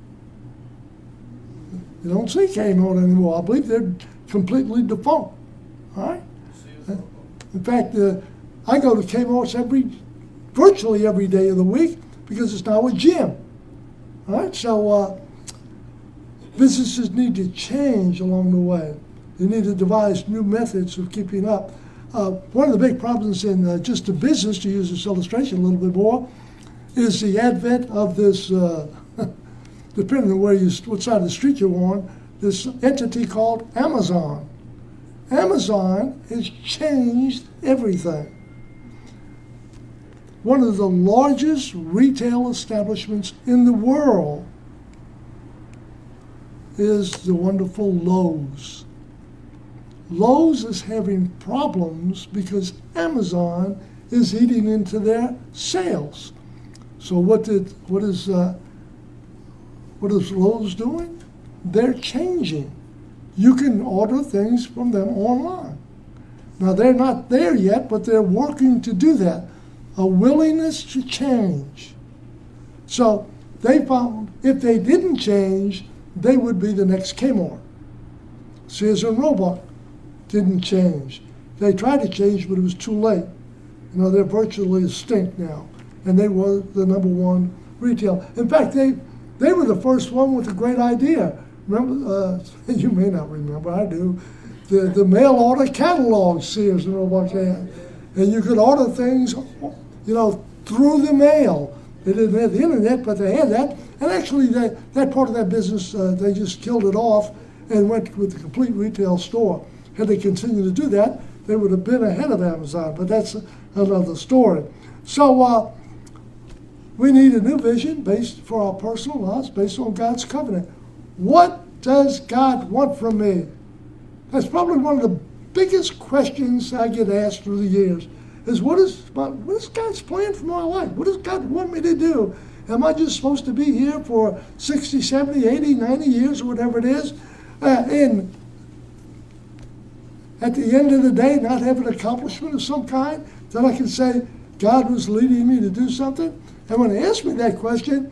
You don't see Kmart anymore. I believe they're completely defunct. All right? In fact, uh, I go to Kmart's every, virtually every day of the week because it's now a gym. All right? So uh, businesses need to change along the way. They need to devise new methods of keeping up. Uh, one of the big problems in uh, just the business, to use this illustration a little bit more, is the advent of this, uh, depending on where you, what side of the street you're on, this entity called Amazon. Amazon has changed everything. One of the largest retail establishments in the world is the wonderful Lowe's. Lowe's is having problems because Amazon is eating into their sales. So what did what is uh, what is Lowe's doing? They're changing. You can order things from them online. Now they're not there yet, but they're working to do that. A willingness to change. So they found if they didn't change, they would be the next Kmart. Sears and Roebuck didn't change. They tried to change, but it was too late. You know, they're virtually extinct now, and they were the number one retail. In fact, they they were the first one with a great idea. Remember, uh, you may not remember, I do, the, the mail order catalog Sears and Roebuck had. And you could order things, you know, through the mail. They didn't have the internet, but they had that. And actually, that, that part of that business, uh, they just killed it off and went with the complete retail store. Had they continued to do that, they would have been ahead of Amazon, but that's another story. So uh, we need a new vision based for our personal lives, based on God's covenant. What does God want from me? That's probably one of the biggest questions I get asked through the years, is what is, my, what is God's plan for my life? What does God want me to do? Am I just supposed to be here for sixty, seventy, eighty, ninety years or whatever it is? Uh, and at the end of the day, not have an accomplishment of some kind that I can say, God was leading me to do something? And when they ask me that question,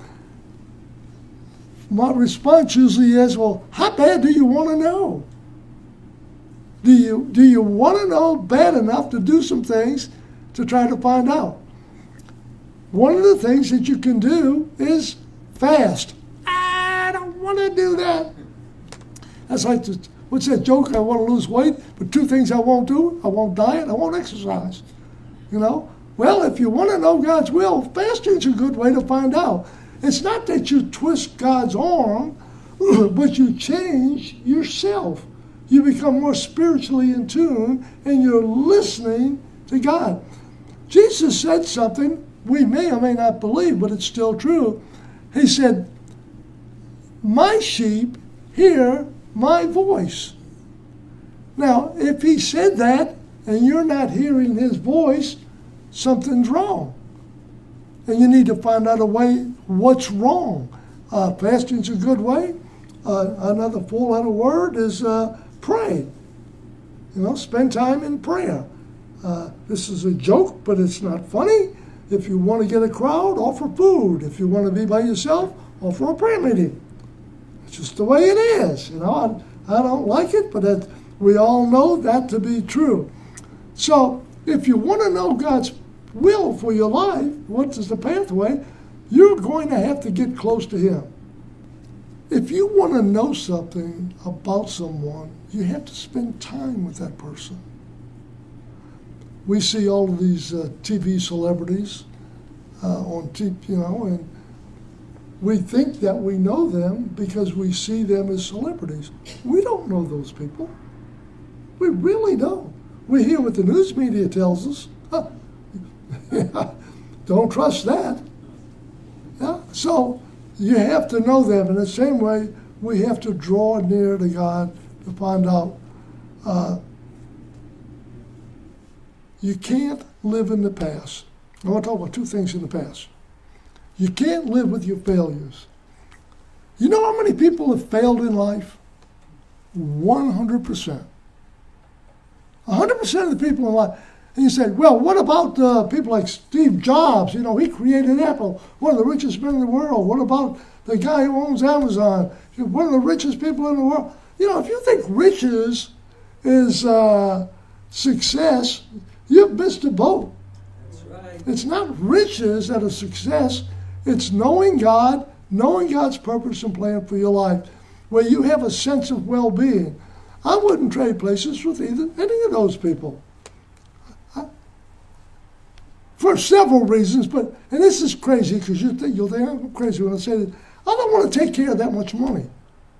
my response usually is, well, how bad do you want to know? Do you, do you want to know bad enough to do some things to try to find out? One of the things that you can do is fast. I don't want to do that. That's like, the, what's that joke? I want to lose weight, but two things I won't do. I won't diet, I won't exercise. You know? Well, if you want to know God's will, fasting's a good way to find out. It's not that you twist God's arm, but you change yourself. You become more spiritually in tune, and you're listening to God. Jesus said something we may or may not believe, but it's still true. He said, my sheep hear my voice. Now, if he said that, and you're not hearing his voice, something's wrong. And you need to find out a way what's wrong. Uh, fasting's a good way. Uh, another four-letter word is uh, pray. You know, spend time in prayer. Uh, this is a joke, but it's not funny. If you want to get a crowd, offer food. If you want to be by yourself, offer a prayer meeting. It's just the way it is. You know, I, I don't like it, but it, we all know that to be true. So if you want to know God's will for your life, what is the pathway? You're going to have to get close to Him. If you want to know something about someone, you have to spend time with that person. We see all of these uh, T V celebrities uh, on T V, you know, and we think that we know them because we see them as celebrities. We don't know those people. We really don't. We hear what the news media tells us. Huh. Yeah. Don't trust that. Yeah. So you have to know them. In the same way, we have to draw near to God to find out. Uh, you can't live in the past. I want to talk about two things in the past. You can't live with your failures. You know how many people have failed in life? one hundred percent. one hundred percent of the people in life. And you say, well, what about uh, people like Steve Jobs? You know, he created Apple, one of the richest men in the world. What about the guy who owns Amazon, one of the richest people in the world? You know, if you think riches is uh, success, you've missed a boat. That's right. It's not riches that are success. It's knowing God, knowing God's purpose and plan for your life, where you have a sense of well-being. I wouldn't trade places with either any of those people. For several reasons, but, and this is crazy because you think, you'll think I'm crazy when I say this. I don't want to take care of that much money.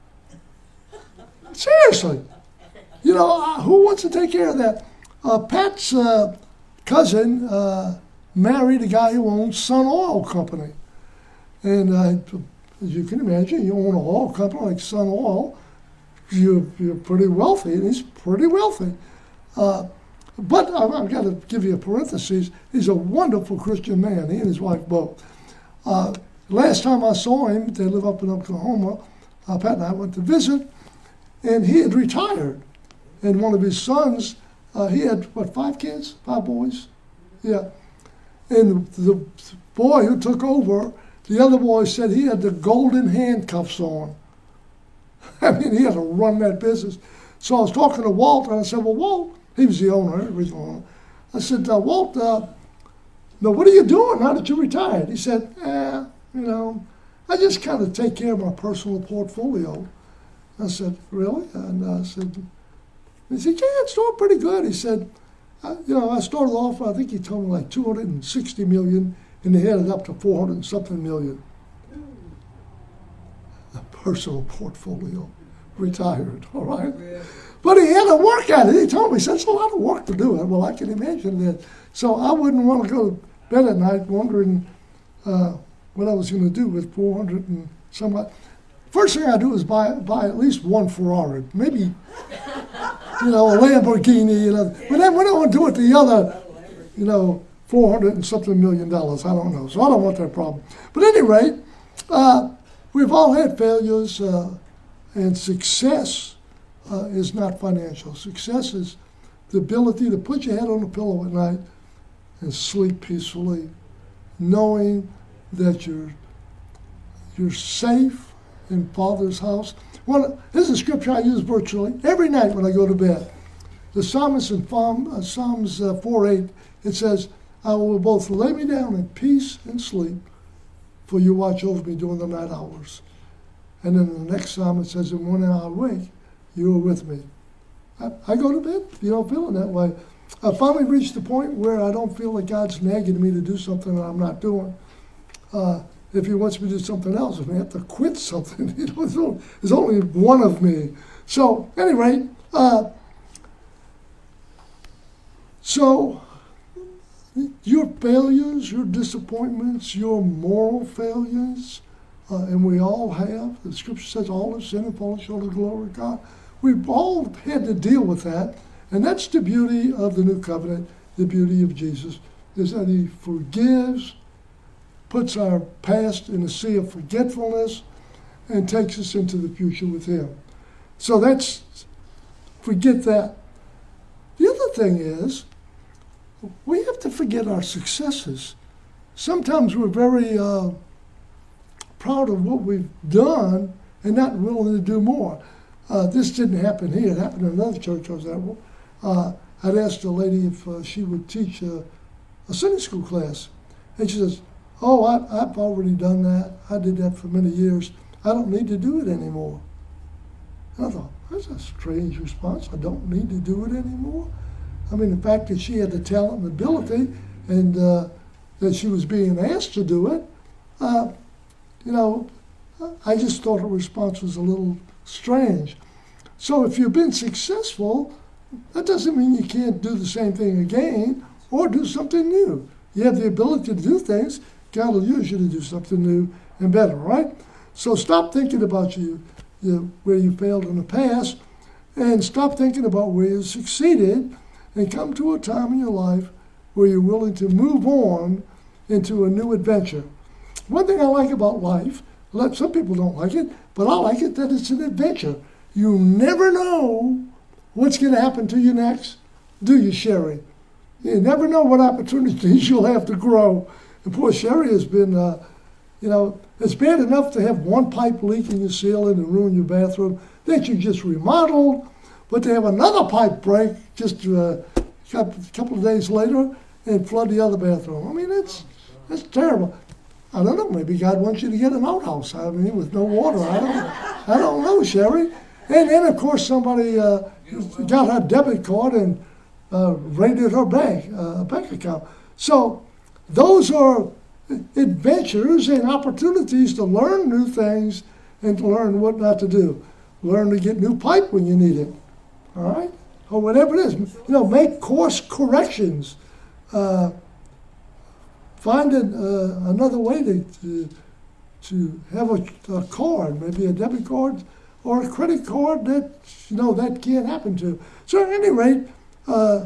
Seriously. You know, uh, who wants to take care of that? Uh, Pat's uh, cousin uh, married a guy who owns Sun Oil Company. And uh, as you can imagine, you own an oil company like Sun Oil, you're, you're pretty wealthy, and he's pretty wealthy. Uh, But I've, I've got to give you a parenthesis. He's a wonderful Christian man, he and his wife both. Uh, last time I saw him, they live up in Oklahoma, uh, Pat and I went to visit, and he had retired. And one of his sons, uh, he had, what, five kids? Five boys? Yeah. And the, the boy who took over, the other boy said he had the golden handcuffs on. I mean, he had to run that business. So I was talking to Walt, and I said, well, Walt, he was the owner, original owner. I said, uh, Walt, uh, no, what are you doing now that you retired? He said, eh, you know, I just kind of take care of my personal portfolio. I said, really? And I said, he said, yeah, it's doing pretty good. He said, I, you know, I started off, I think he told me like two hundred sixty million, and they had it up to four hundred and something million. A personal portfolio, retired, all right? Yeah. But he had to work at it. He told me, he said, it's a lot of work to do. Well, I can imagine that. So I wouldn't want to go to bed at night wondering uh, what I was going to do with four hundred and some odd. First thing I do is buy buy at least one Ferrari, maybe, you know, a Lamborghini. You know. But then what I want to do with the other, you know, four hundred and something million dollars, I don't know. So I don't want that problem. But at any rate, uh, we've all had failures uh, and success. Uh, is not financial. Success is the ability to put your head on the pillow at night and sleep peacefully, knowing that you're you're safe in Father's house. Well, this is a scripture I use virtually every night when I go to bed. The psalmist in uh, Psalms uh, four eight, it says, I will both lay me down in peace and sleep, for you watch over me during the night hours. And then the next psalm it says, and when I awake, you are with me. I, I go to bed, you know, feeling that way. I finally reached the point where I don't feel like God's nagging me to do something that I'm not doing. Uh, if he wants me to do something else, if I have to quit something, you know, there's only, there's only one of me. So, at any rate, uh, so your failures, your disappointments, your moral failures, uh, and we all have, the scripture says all have sinned and fallen short of the glory of God. We've all had to deal with that, and that's the beauty of the new covenant, the beauty of Jesus, is that he forgives, puts our past in a sea of forgetfulness, and takes us into the future with him. So that's, forget that. The other thing is, we have to forget our successes. Sometimes we're very uh, proud of what we've done and not willing to do more. Uh, this didn't happen here. It happened in another church I was at. Uh, I'd asked a lady if uh, she would teach a, a Sunday school class. And she says, oh, I, I've already done that. I did that for many years. I don't need to do it anymore. And I thought, that's a strange response. I don't need to do it anymore. I mean, the fact that she had the talent and ability and uh, that she was being asked to do it, uh, you know, I just thought her response was a little strange. So if you've been successful, that doesn't mean you can't do the same thing again or do something new. You have the ability to do things. God will use you to do something new and better, right? So stop thinking about you, you where you failed in the past, and stop thinking about where you succeeded, and come to a time in your life where you're willing to move on into a new adventure. One thing I like about life, some people don't like it, but I like it that it's an adventure. You never know what's going to happen to you next, do you, Sherry? You never know what opportunities you'll have to grow. And poor Sherry has been, uh, you know, it's bad enough to have one pipe leak in your ceiling and ruin your bathroom that you just remodeled, but to have another pipe break just uh, a couple of days later and flood the other bathroom. I mean, it's it's terrible. I don't know, maybe God wants you to get an outhouse, I mean, with no water. I don't, I don't know, Sherry. And then, of course, somebody uh, got her debit card and uh, raided her bank, uh, bank account. So those are adventures and opportunities to learn new things and to learn what not to do. Learn to get new pipe when you need it, all right? Or whatever it is. You know, make course corrections. Uh, find an, uh, another way to, to, to have a, a card, maybe a debit card or a credit card that, you know, that can't happen to. So at any rate, uh,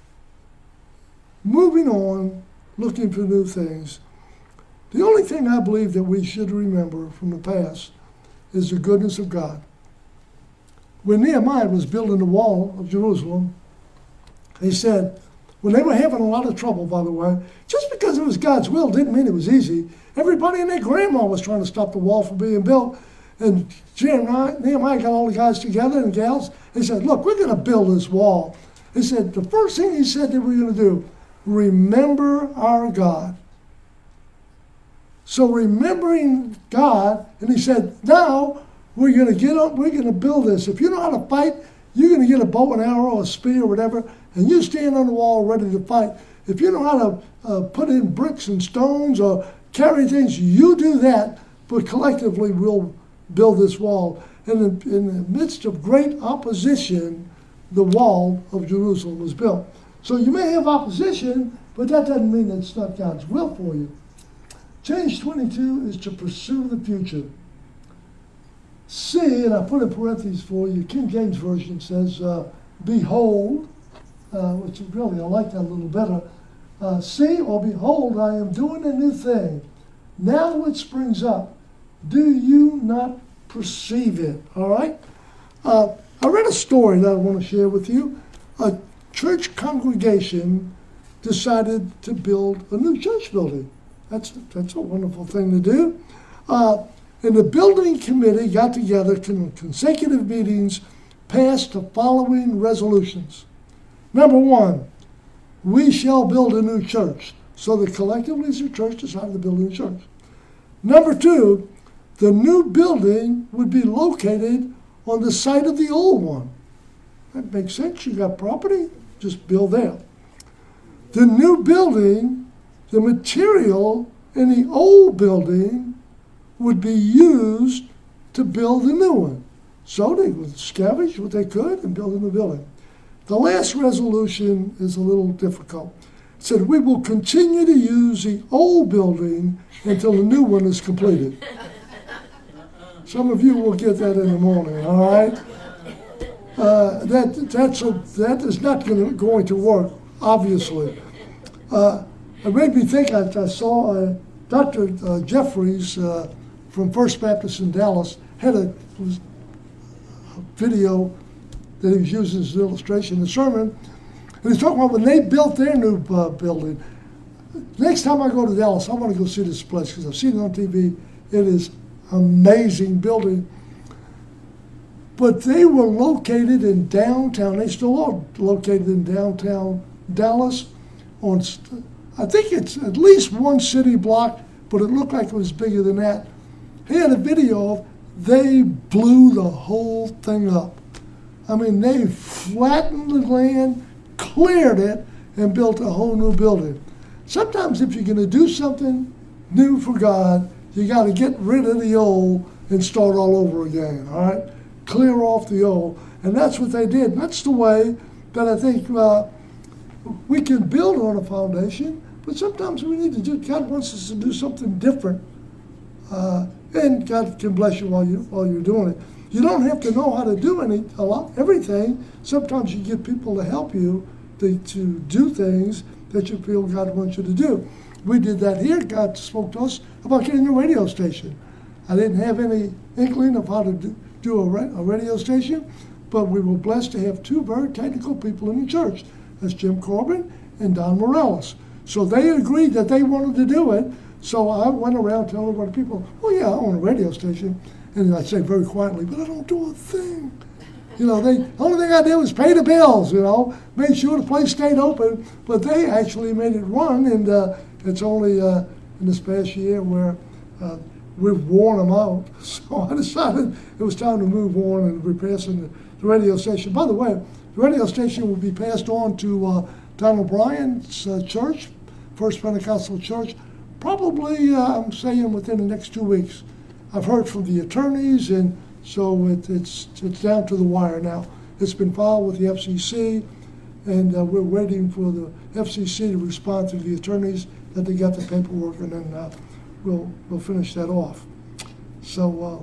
moving on, looking for new things. The only thing I believe that we should remember from the past is the goodness of God. When Nehemiah was building the wall of Jerusalem, he said, when they were having a lot of trouble, by the way, just because it was God's will didn't mean it was easy. Everybody and their grandma was trying to stop the wall from being built. And Nehemiah got all the guys together and gals. He said, look, we're going to build this wall. He said, the first thing he said that we're going to do, remember our God. So remembering God, and he said, now we're going to get up, we're going to build this. If you know how to fight, you're going to get a bow and arrow or a spear or whatever, and you stand on the wall ready to fight. If you know how to uh, put in bricks and stones or carry things, you do that, but collectively we'll build this wall. And in, in the midst of great opposition, the wall of Jerusalem was built. So you may have opposition, but that doesn't mean it's not God's will for you. Change twenty-two is to pursue the future. See, and I put in parentheses for you, King James Version says, uh, behold, uh, which really I like that a little better. Uh, see or behold, I am doing a new thing. Now it springs up. Do you not perceive it? All right? Uh, I read a story that I want to share with you. A church congregation decided to build a new church building. That's, that's a wonderful thing to do. Uh, and the building committee got together in consecutive meetings, passed the following resolutions. Number one, we shall build a new church. So the collectively as a church decided to build a new church. Number two, the new building would be located on the site of the old one. That makes sense. You got property, just build there. The new building, the material in the old building would be used to build the new one. So they would scavenge what they could and build a new building. The last resolution is a little difficult. It said, we will continue to use the old building until the new one is completed. Some of you will get that in the morning, all right? Uh, that, that's a, that is not gonna, going to work, obviously. Uh, it made me think, I, I saw uh, Doctor Uh, Jeffries uh, from First Baptist in Dallas had a, was a video that he was using as an illustration in the sermon, And he's talking about when they built their new uh, building. Next time I go to Dallas, I want to go see this place because I've seen it on T V. It is amazing building. But they were located in downtown. They still are located in downtown Dallas. On, I think it's at least one city block, but it looked like it was bigger than that. He had a video of they blew the whole thing up. I mean, they flattened the land, cleared it, and built a whole new building. Sometimes if you're going to do something new for God, you got to get rid of the old and start all over again, all right? Clear off the old. And that's what they did. And that's the way that I think uh, we can build on a foundation, but sometimes we need to do, God wants us to do something different. Uh, and God can bless you while, you while you're doing it. You don't have to know how to do any, a lot, everything. Sometimes you get people to help you to, to do things that you feel God wants you to do. We did that here. God spoke to us about getting a radio station. I didn't have any inkling of how to do, do a, a radio station, but we were blessed to have two very technical people in the church. That's Jim Corbin and Don Morales. So they agreed that they wanted to do it. So I went around telling everybody, people, oh yeah, I own a radio station. And I say very quietly, but I don't do a thing. You know, they, the only thing I did was pay the bills, you know, made sure the place stayed open, but they actually made it run, and uh, it's only uh, in this past year where uh, we've worn them out. So I decided it was time to move on and we're passing the, the radio station. By the way, the radio station will be passed on to uh, Donald Bryan's uh, church, First Pentecostal Church, probably, uh, I'm saying, within the next two weeks. I've heard from the attorneys, and so it, it's it's down to the wire now. It's been filed with the F C C, and uh, we're waiting for the F C C to respond to the attorneys that they got the paperwork, and then uh, we'll we'll finish that off. So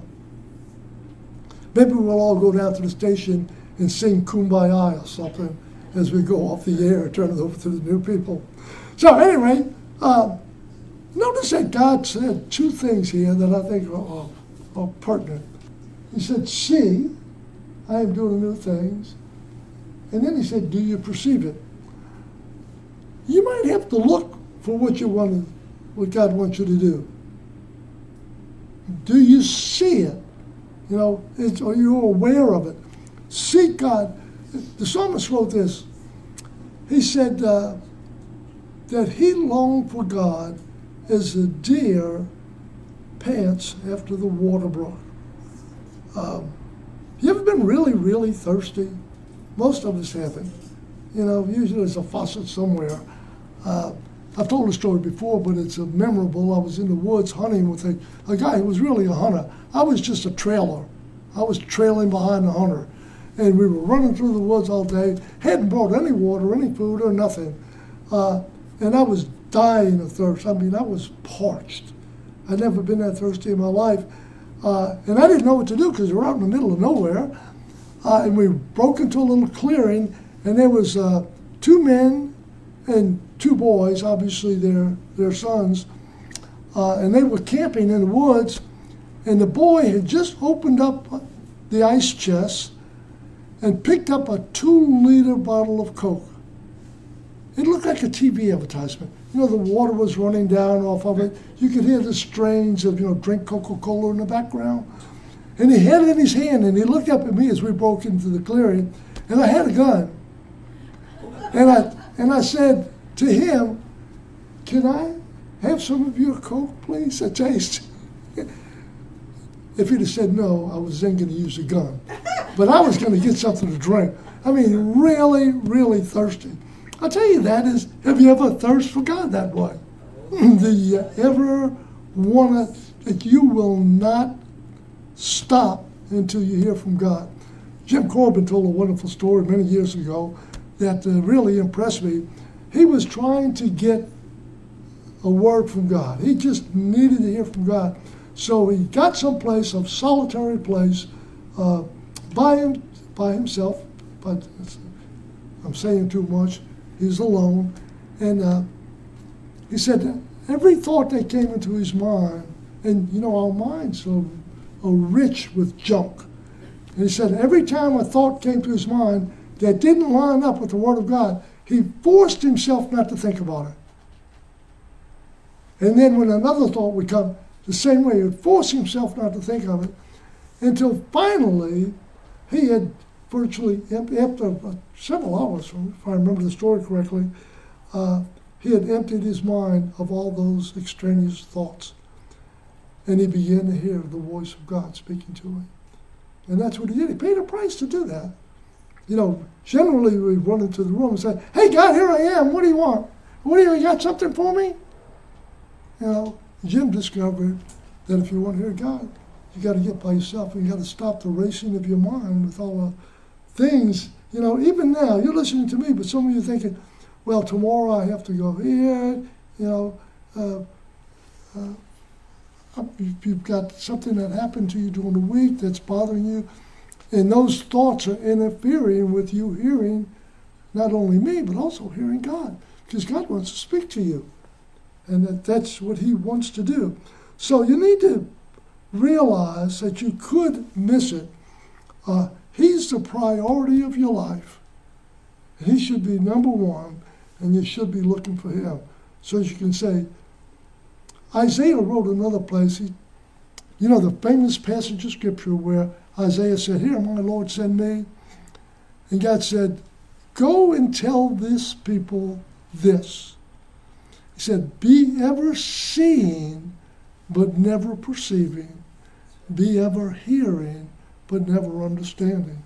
uh, maybe we'll all go down to the station and sing Kumbaya or something as we go off the air and turn it over to the new people. So anyway, uh, notice that God said two things here that I think are, are, are pertinent. He said, see, I am doing new things. And then he said, do you perceive it? You might have to look for what you want, to, what God wants you to do. Do you see it? You know, it's, are you aware of it? Seek God. The psalmist wrote this. He said uh, that he longed for God as a deer pants after the water brook. Um, you ever been really, really thirsty? Most of us haven't. You know, usually there's a faucet somewhere. Uh, I've told the story before, but it's a memorable. I was in the woods hunting with a, a guy who was really a hunter. I was just a trailer. I was trailing behind the hunter. And we were running through the woods all day, hadn't brought any water, any food, or nothing. Uh, and I was dying of thirst. I mean, I was parched. I'd never been that thirsty in my life. Uh, and I didn't know what to do because we were out in the middle of nowhere. Uh, and we broke into a little clearing, and there was uh, two men and two boys, obviously their, their sons, uh, and they were camping in the woods, and the boy had just opened up the ice chest and picked up a two-liter bottle of Coke. It looked like a T V advertisement. You know, the water was running down off of it. You could hear the strains of, you know, drink Coca-Cola in the background. And he had it in his hand, and he looked up at me as we broke into the clearing, and I had a gun. And I and I said to him, can I have some of your Coke, please, a taste? If he'd have said no, I was then going to use a gun. But I was going to get something to drink. I mean, really, really thirsty. I'll tell you that is, have you ever thirst for God that way? Do you ever want to, that you will not stop until you hear from God? Jim Corbin told a wonderful story many years ago that uh, really impressed me. He was trying to get a word from God. He just needed to hear from God. So he got someplace, a solitary place, uh, by him, by himself, but I'm saying too much. He's alone. And uh, he said every thought that came into his mind, and you know, our minds are, are rich with junk. And he said every time a thought came to his mind that didn't line up with the Word of God, he forced himself not to think about it. And then when another thought would come, the same way, he would force himself not to think of it, until finally he had virtually, after several hours, if I remember the story correctly, uh, he had emptied his mind of all those extraneous thoughts. And he began to hear the voice of God speaking to him. And that's what he did. He paid a price to do that. You know, generally we run into the room and say, hey, God, here I am. What do you want? What do you, you got something for me? You know, Jim discovered that if you want to hear God, you got to get by yourself and you got to stop the racing of your mind with all the things. You know, even now, you're listening to me, but some of you are thinking, well, tomorrow I have to go here, you know, uh, uh, you've got something that happened to you during the week that's bothering you, and those thoughts are interfering with you hearing not only me, but also hearing God, because God wants to speak to you, and that, that's what he wants to do. So you need to realize that you could miss it. Uh, he's the priority of your life. He should be number one, and you should be looking for him. So as you can say, Isaiah wrote another place, he, you know, the famous passage of Scripture where Isaiah said, here, my Lord, send me. And God said, go and tell this people this. He said, be ever seeing, but never perceiving. Be ever hearing, but never understanding.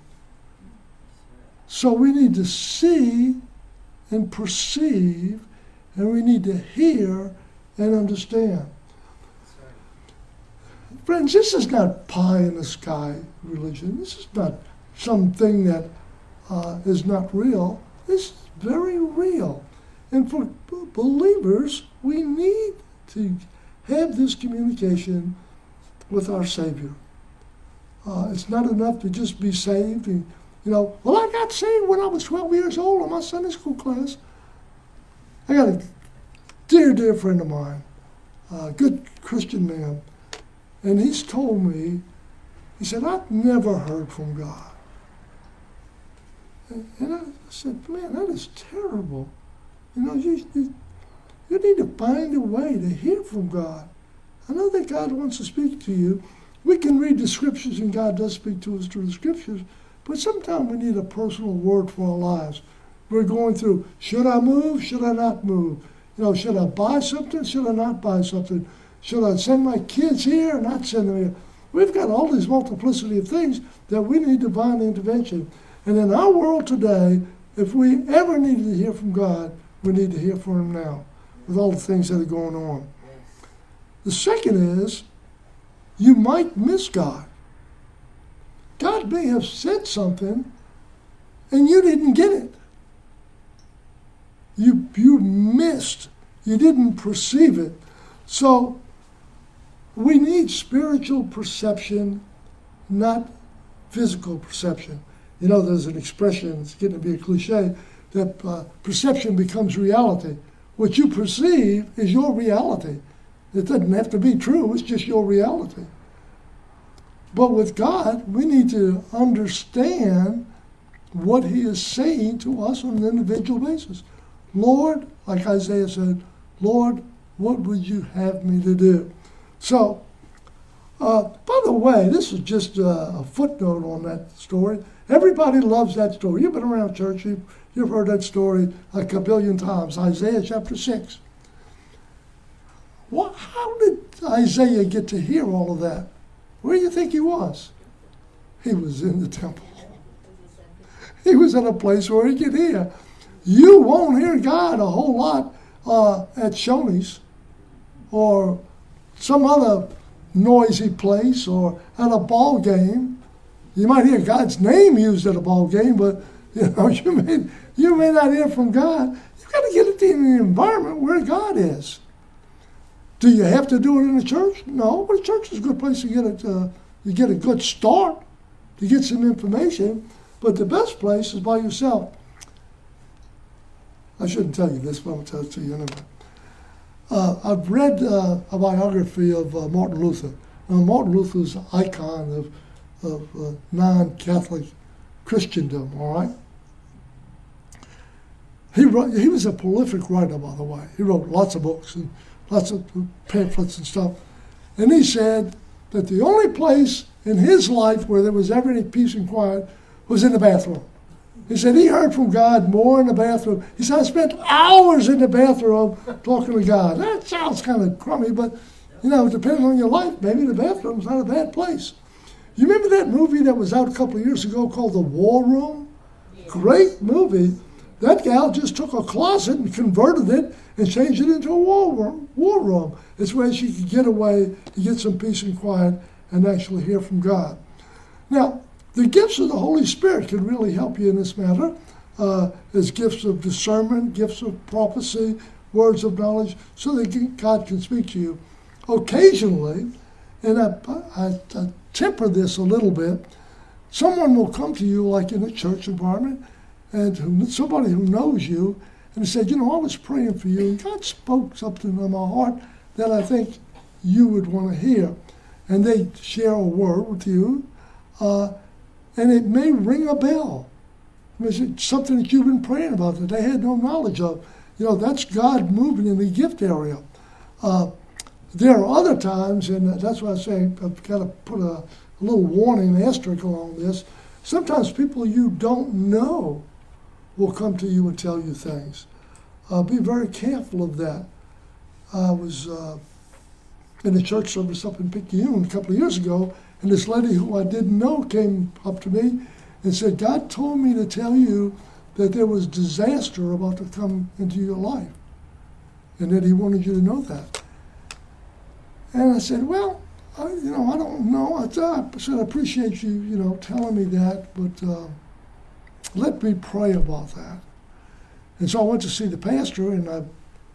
So we need to see and perceive, and we need to hear and understand. Friends, this is not pie in the sky religion. This is not something that uh, is not real. This is very real. And for b- believers, we need to have this communication with our Savior. Uh, it's not enough to just be saved. And, you know, well, I got saved when I was twelve years old in my Sunday school class. I got a dear, dear friend of mine, a good Christian man, and he's told me, he said, I've never heard from God. And, and I said, man, that is terrible. You know, you, you, you need to find a way to hear from God. I know that God wants to speak to you. We can read the Scriptures, and God does speak to us through the Scriptures, but sometimes we need a personal word for our lives. We're going through, should I move? Should I not move? You know, should I buy something? Should I not buy something? Should I send my kids here or not send them here? We've got all these multiplicity of things that we need divine intervention. And in our world today, if we ever needed to hear from God, we need to hear from him now with all the things that are going on. The second is, you might miss God. God may have said something and you didn't get it. You, you missed. You didn't perceive it. So we need spiritual perception, not physical perception. You know, there's an expression, it's getting to be a cliche, that uh, perception becomes reality. What you perceive is your reality. It doesn't have to be true, it's just your reality. But with God, we need to understand what he is saying to us on an individual basis. Lord, like Isaiah said, Lord, what would you have me to do? So, uh, by the way, this is just a, a footnote on that story. Everybody loves that story. You've been around church, you've, you've heard that story a billion times, Isaiah chapter six. Well, how did Isaiah get to hear all of that? Where do you think he was? He was in the temple. He was in a place where he could hear. You won't hear God a whole lot uh, at Shoney's or some other noisy place or at a ball game. You might hear God's name used at a ball game, but you know you may you may not hear from God. You've got to get it in the environment where God is. Do you have to do it in the church? No, but the church is a good place to get it. Uh, you get a good start to get some information. But the best place is by yourself. I shouldn't tell you this, but I'll tell it to you anyway. Uh, I've read uh, a biography of uh, Martin Luther. Now, Martin Luther's an icon of, of uh, non-Catholic Christendom, all right? he wrote, he was a prolific writer, by the way. He wrote lots of books and lots of pamphlets and stuff. And he said that the only place in his life where there was ever any peace and quiet was in the bathroom. He said he heard from God more in the bathroom. He said, I spent hours in the bathroom talking to God. That sounds kind of crummy, but, you know, depending on your life, maybe the bathroom's not a bad place. You remember that movie that was out a couple of years ago called The War Room? Great movie. That gal just took a closet and converted it and changed it into a war room. War room. It's where she could get away to get some peace and quiet and actually hear from God. Now, the gifts of the Holy Spirit can really help you in this matter. Uh, as gifts of discernment, gifts of prophecy, words of knowledge, so that God can speak to you. Occasionally, and I, I, I temper this a little bit, someone will come to you like in a church environment, and who, somebody who knows you, and said, you know, I was praying for you, and God spoke something in my heart that I think you would want to hear. And they share a word with you, uh, and it may ring a bell. It's something that you've been praying about that they had no knowledge of. You know, that's God moving in the gift area. Uh, there are other times, and that's why I say I've got to put a, a little warning asterisk along this. Sometimes people you don't know will come to you and tell you things. Uh, be very careful of that. I was uh, in a church service up in Picayune a couple of years ago, and this lady who I didn't know came up to me and said, God told me to tell you that there was disaster about to come into your life, and that he wanted you to know that. And I said, well, I, you know, I don't know. I, I said, I appreciate you, you know, telling me that, but uh, let me pray about that. And so I went to see the pastor, and I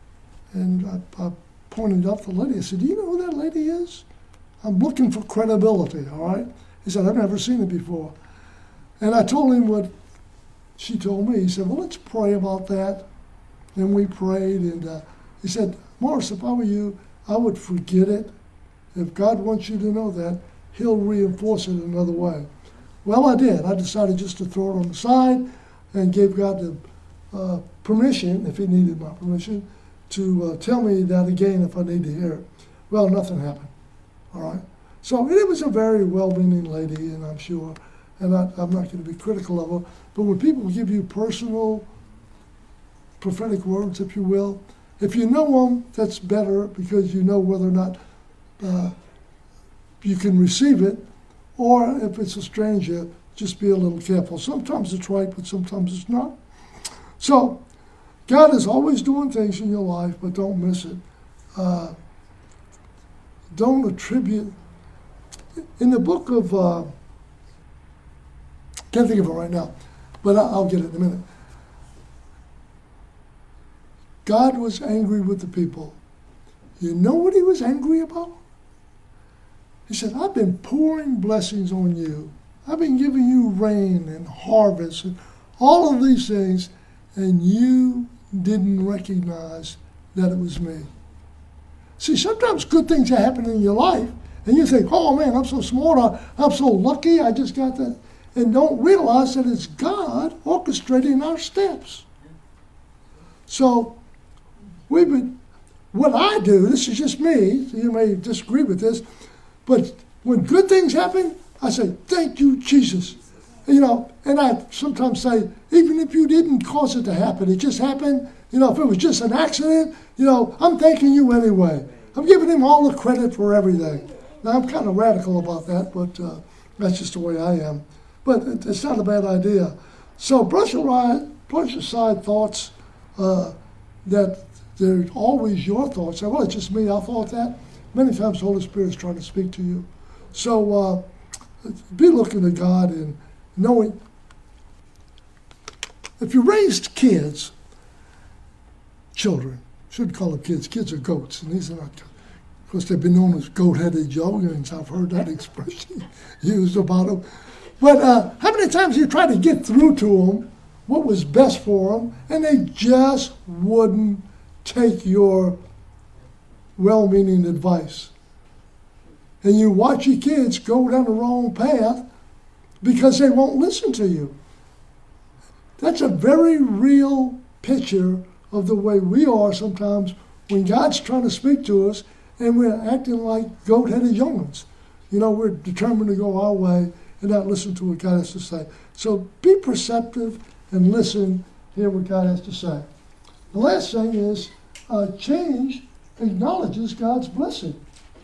and I, I pointed out the lady. I said, do you know who that lady is? I'm looking for credibility, all right? He said, I've never seen it before. And I told him what she told me. He said, well, let's pray about that. And we prayed, and uh, he said, Morris, if I were you, I would forget it. If God wants you to know that, he'll reinforce it another way. Well, I did. I decided just to throw it on the side and gave God the uh, permission, if he needed my permission, to uh, tell me that again if I need to hear it. Well, nothing happened. All right. So it was a very well-meaning lady, and I'm sure, and I, I'm not going to be critical of her, but when people give you personal prophetic words, if you will, if you know them, that's better because you know whether or not uh, you can receive it, or if it's a stranger, just be a little careful. Sometimes it's right, but sometimes it's not. So God is always doing things in your life, but don't miss it. Uh, don't attribute. In the book of, uh, can't think of it right now, but I'll get it in a minute. God was angry with the people. You know what he was angry about? He said, I've been pouring blessings on you. I've been giving you rain and harvest and all of these things, and you didn't recognize that it was me. See, sometimes good things happen in your life, and you think, oh man, I'm so smart, I, I'm so lucky, I just got that, and don't realize that it's God orchestrating our steps. So, we've been, what I do, this is just me, so you may disagree with this, but when good things happen, I say, thank you, Jesus. You know, and I sometimes say, even if you didn't cause it to happen, it just happened, you know, if it was just an accident, you know, I'm thanking you anyway. I'm giving him all the credit for everything. Now, I'm kind of radical about that, but uh, that's just the way I am. But it, it's not a bad idea. So brush aside, brush aside thoughts uh, that they're always your thoughts. Well, it's just me, I thought that. Many times the Holy Spirit is trying to speak to you. So uh, be looking to God and knowing. If you raised kids, children, shouldn't call them kids, kids are goats, and these are not, of course they've been known as goat-headed Jogans. I've heard that expression used about them. But uh, how many times you try to get through to them what was best for them, and they just wouldn't take your well-meaning advice. And you watch your kids go down the wrong path because they won't listen to you. That's a very real picture of the way we are sometimes when God's trying to speak to us and we're acting like goat-headed young'uns. You know, we're determined to go our way and not listen to what God has to say. So be perceptive and listen, hear what God has to say. The last thing is uh, change acknowledges God's blessing.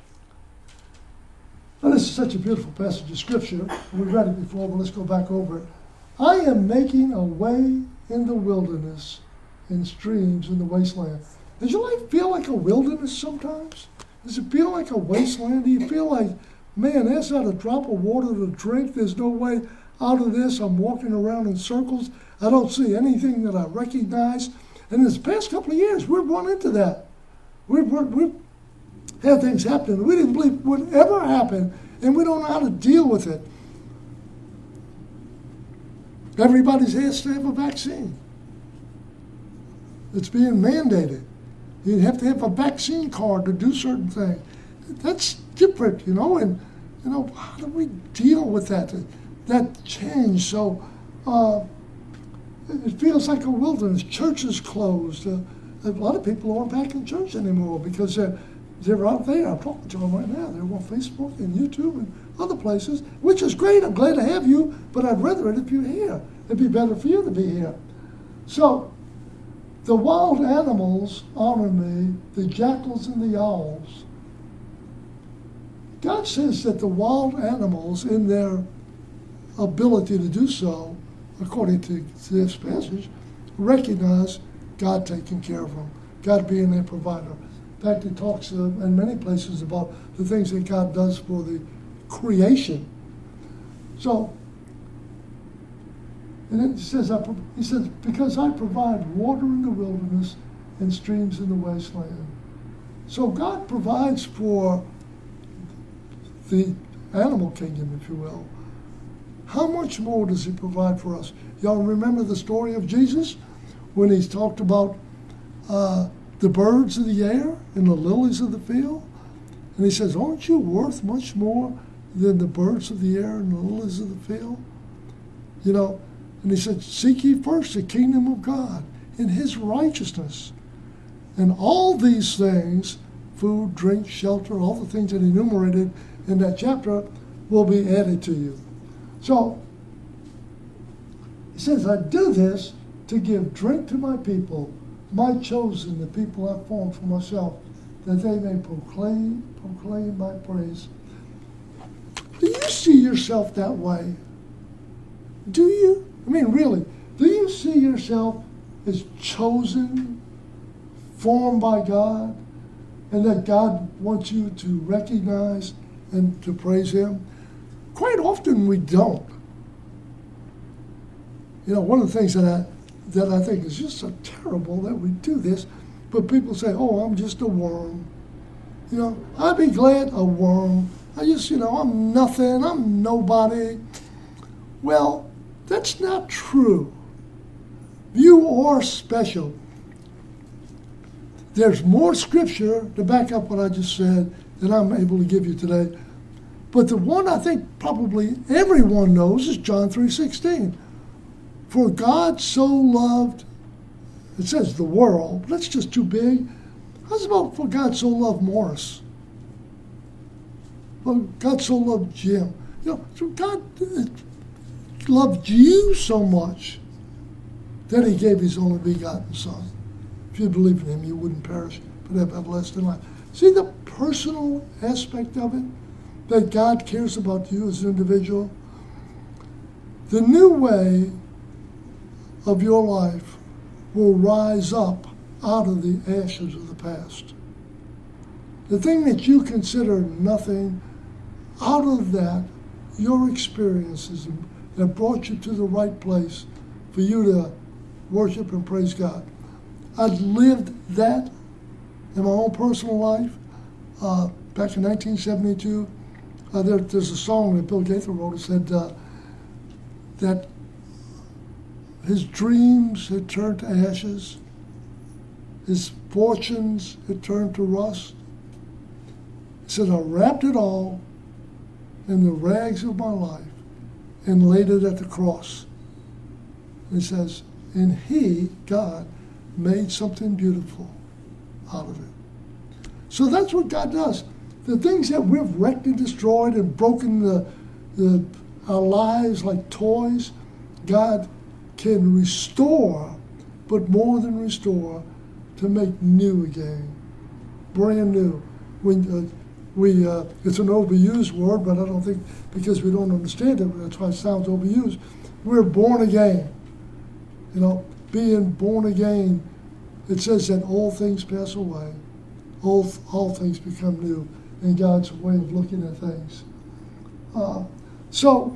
Now, this is such a beautiful passage of Scripture. We've read it before, but let's go back over it. I am making a way in the wilderness and streams in the wasteland. Does your life feel like a wilderness sometimes? Does it feel like a wasteland? Do you feel like, man, there's not a drop of water to drink. There's no way out of this. I'm walking around in circles. I don't see anything that I recognize. And this past couple of years, we've run into that. We've, we've had things happen we didn't believe would ever happen, and we don't know how to deal with it. Everybody's asked to have a vaccine. It's being mandated. You have to have a vaccine card to do certain things. That's different, you know, and, you know, how do we deal with that, that change? So uh, it feels like a wilderness. Church is closed. Uh, a lot of people aren't back in church anymore because they're, they're out there. I'm talking to them right now. They're on Facebook and YouTube and other places, which is great. I'm glad to have you, but I'd rather it if you're here. It'd be better for you to be here. So the wild animals honor me, the jackals and the owls. God says that the wild animals, in their ability to do so, according to this passage, recognize God taking care of them, God being their provider. In fact, it talks uh, in many places about the things that God does for the creation. So, and then he says, I, he says, because I provide water in the wilderness and streams in the wasteland. So God provides for the animal kingdom, if you will. How much more does he provide for us? Y'all remember the story of Jesus when he's talked about uh, the birds of the air and the lilies of the field? And he says, aren't you worth much more than the birds of the air and the lilies of the field? You know, and he said, seek ye first the kingdom of God and his righteousness. And all these things, food, drink, shelter, all the things that he enumerated in that chapter, will be added to you. So, he says, I do this to give drink to my people, my chosen, the people I've formed for myself, that they may proclaim, proclaim my praise. Do you see yourself that way? Do you? I mean, really, do you see yourself as chosen, formed by God, and that God wants you to recognize and to praise him? Quite often we don't. You know, one of the things that I that I think is just so terrible that we do this, but people say, oh, I'm just a worm. You know, I'd be glad a worm. I just, you know, I'm nothing, I'm nobody. Well, that's not true. You are special. There's more scripture to back up what I just said than I'm able to give you today. But the one I think probably everyone knows is John three sixteen. For God so loved, it says the world, but that's just too big. How's about for God so loved Morris? Well, God so loved Jim. You know, so God loved you so much that he gave his only begotten son. If you believe in him, you wouldn't perish, but have everlasting life. See the personal aspect of it? That God cares about you as an individual. The new way of your life will rise up out of the ashes of the past. The thing that you consider nothing, out of that, your experiences that brought you to the right place for you to worship and praise God. I've lived that in my own personal life. Uh, back in nineteen seventy-two, uh, there, there's a song that Bill Gaither wrote. It said uh, that his dreams had turned to ashes, his fortunes had turned to rust. He said, I wrapped it all in the rags of my life and laid it at the cross. And he says, and he, God, made something beautiful out of it. So that's what God does. The things that we've wrecked and destroyed and broken the, the, our lives like toys, God can restore, but more than restore, to make new again, brand new. When uh, we, uh, it's an overused word, but I don't think because we don't understand it, that's why it sounds overused. We're born again. You know, being born again, it says that all things pass away, all all things become new in God's way of looking at things. Uh, so,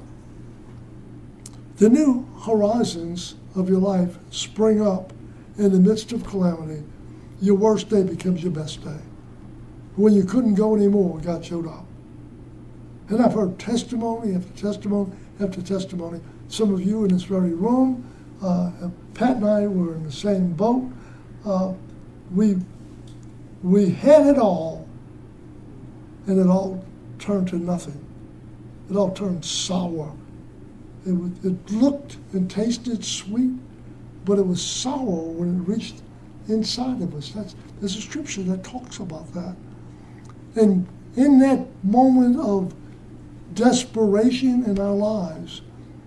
the new horizons of your life spring up in the midst of calamity. Your worst day becomes your best day. When you couldn't go anymore, God showed up. And I've heard testimony after testimony after testimony. Some of you in this very room, uh, Pat and I were in the same boat. Uh, we we had it all, and it all turned to nothing. It all turned sour. It, was, it looked and tasted sweet, but it was sour when it reached inside of us. That's, there's a scripture that talks about that. And in that moment of desperation in our lives,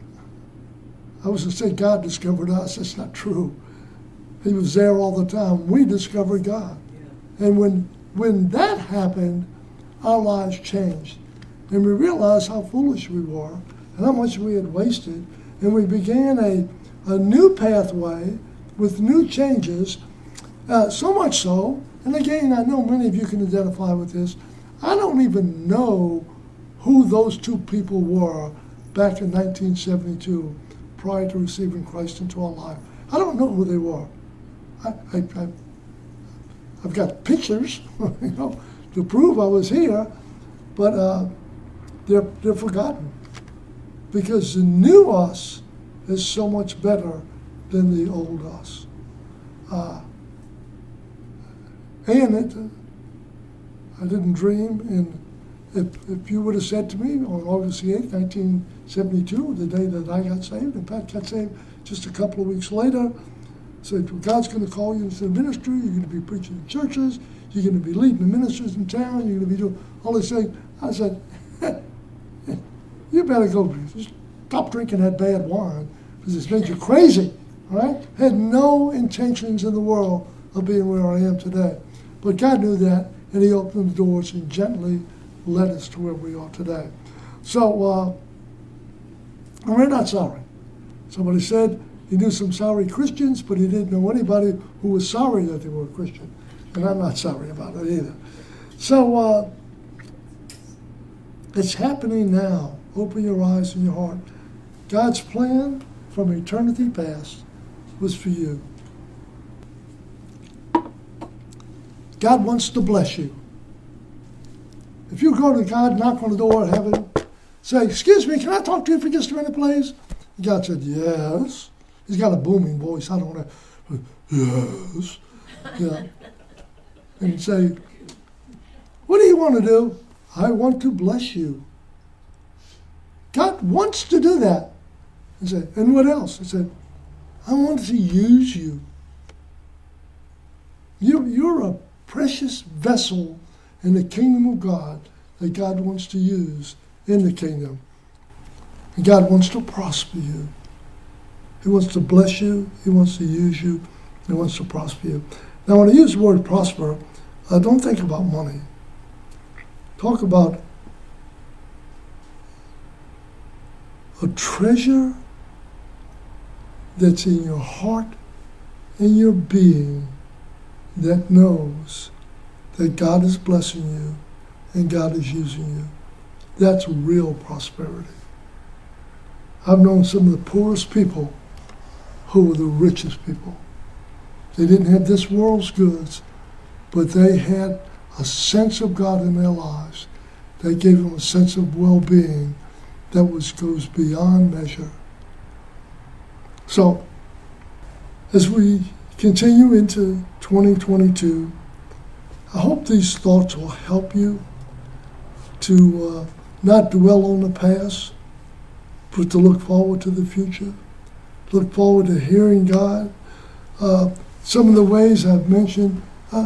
I was to say God discovered us. That's not true. He was there all the time. We discovered God. Yeah. And when when that happened, our lives changed. And we realized how foolish we were and how much we had wasted. And we began a, a new pathway with new changes, uh, so much so, and again, I know many of you can identify with this, I don't even know who those two people were back in nineteen seventy-two prior to receiving Christ into our life. I don't know who they were. I, I, I, I've got pictures, you know, to prove I was here, but uh, they're, they're forgotten because the new us is so much better than the old us. Uh, and it, I didn't dream, and if, if you would have said to me on August the eighth, nineteen seventy-two, the day that I got saved, and Pat got saved just a couple of weeks later, said, well, God's going to call you into the ministry, you're going to be preaching in churches, you're going to be leading the ministers in town, you're going to be doing all this thing. I said, you better go stop drinking that bad wine because it's made you crazy, all right? Had no intentions in the world of being where I am today. But God knew that, and he opened the doors and gently led us to where we are today. So, uh, and we're not sorry. Somebody said he knew some sorry Christians, but he didn't know anybody who was sorry that they were a Christian. And I'm not sorry about it either. So, uh, it's happening now. Open your eyes and your heart. God's plan from eternity past was for you. God wants to bless you. If you go to God, knock on the door of heaven, say, excuse me, can I talk to you for just a minute, please? And God said, yes. He's got a booming voice. I don't know. Yes. Yeah. And he'd say, what do you want to do? I want to bless you. God wants to do that. He said, and what else? He said, I want to use you. You you're a precious vessel in the kingdom of God that God wants to use in the kingdom. And God wants to prosper you. He wants to bless you. He wants to use you. He wants to prosper you. Now, when I use the word prosper, uh, don't think about money. Talk about a treasure that's in your heart and your being that knows that God is blessing you and God is using you. That's real prosperity. I've known some of the poorest people who were the richest people. They didn't have this world's goods, but they had a sense of God in their lives. They gave them a sense of well-being that was goes beyond measure. So, as we continue into twenty twenty-two, I hope these thoughts will help you to uh, not dwell on the past, but to look forward to the future. Look forward to hearing God. Uh, some of the ways I've mentioned. Uh,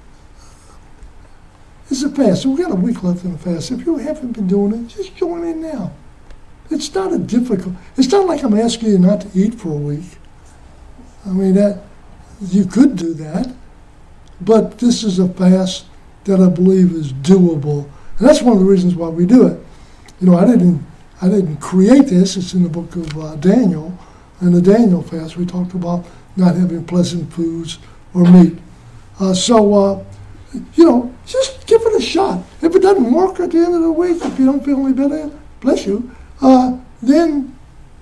it's a fast. We've got a week left in the fast. If you haven't been doing it, just join in now. It's not a difficult, it's not like I'm asking you not to eat for a week. I mean, that you could do that, but this is a fast that I believe is doable. And that's one of the reasons why we do it. You know, I didn't I didn't create this. It's in the book of uh, Daniel. In the Daniel fast, we talked about not having pleasant foods or meat. Uh, so, uh, you know, just give it a shot. If it doesn't work at the end of the week, if you don't feel any better, bless you, uh, then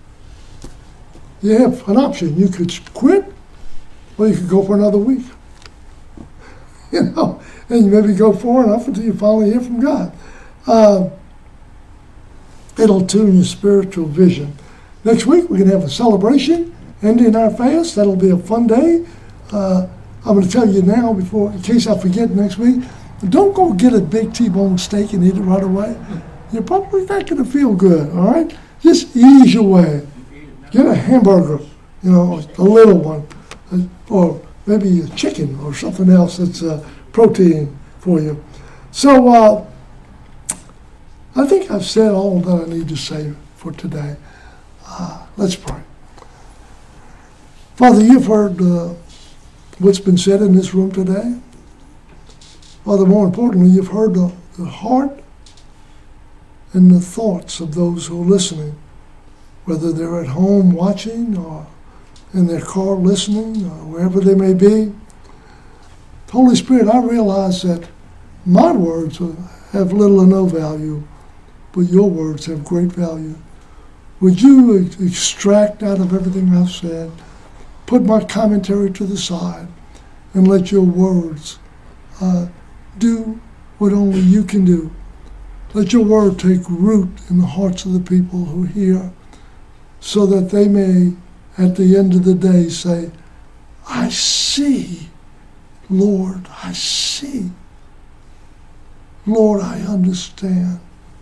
you have an option. You could quit, or you could go for another week. You know, and you maybe go far enough until you finally hear from God. Uh, it'll tune your spiritual vision. Next week, we're going to have a celebration ending our fast. That'll be a fun day. Uh, I'm going to tell you now, before, in case I forget next week, don't go get a big T-bone steak and eat it right away. You're probably not going to feel good, all right? Just ease your way. Get a hamburger, you know, a little one, or maybe a chicken or something else that's uh, protein for you. So uh, I think I've said all that I need to say for today. Uh, let's pray. Father, you've heard uh, what's been said in this room today. Father, more importantly, you've heard the, the heart and the thoughts of those who are listening, whether they're at home watching or in their car listening or wherever they may be. Holy Spirit, I realize that my words have little or no value, but your words have great value. Would you extract out of everything I've said, put my commentary to the side, and let your words uh, do what only you can do. Let your word take root in the hearts of the people who hear, so that they may, at the end of the day, say, I see, Lord, I see. Lord, I understand.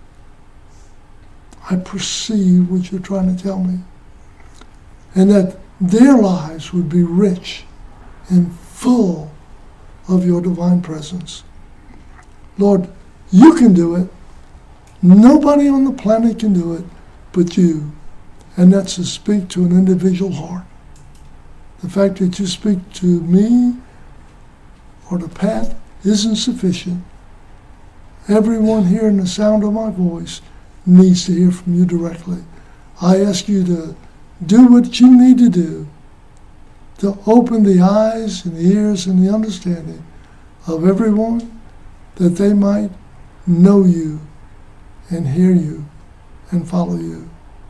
I perceive what you're trying to tell me. And that their lives would be rich and full of your divine presence. Lord, you can do it. Nobody on the planet can do it but you. And that's to speak to an individual heart. The fact that you speak to me or to Pat isn't sufficient. Everyone hearing the sound of my voice needs to hear from you directly. I ask you to do what you need to do to open the eyes and the ears and the understanding of everyone, that they might know you and hear you and follow you.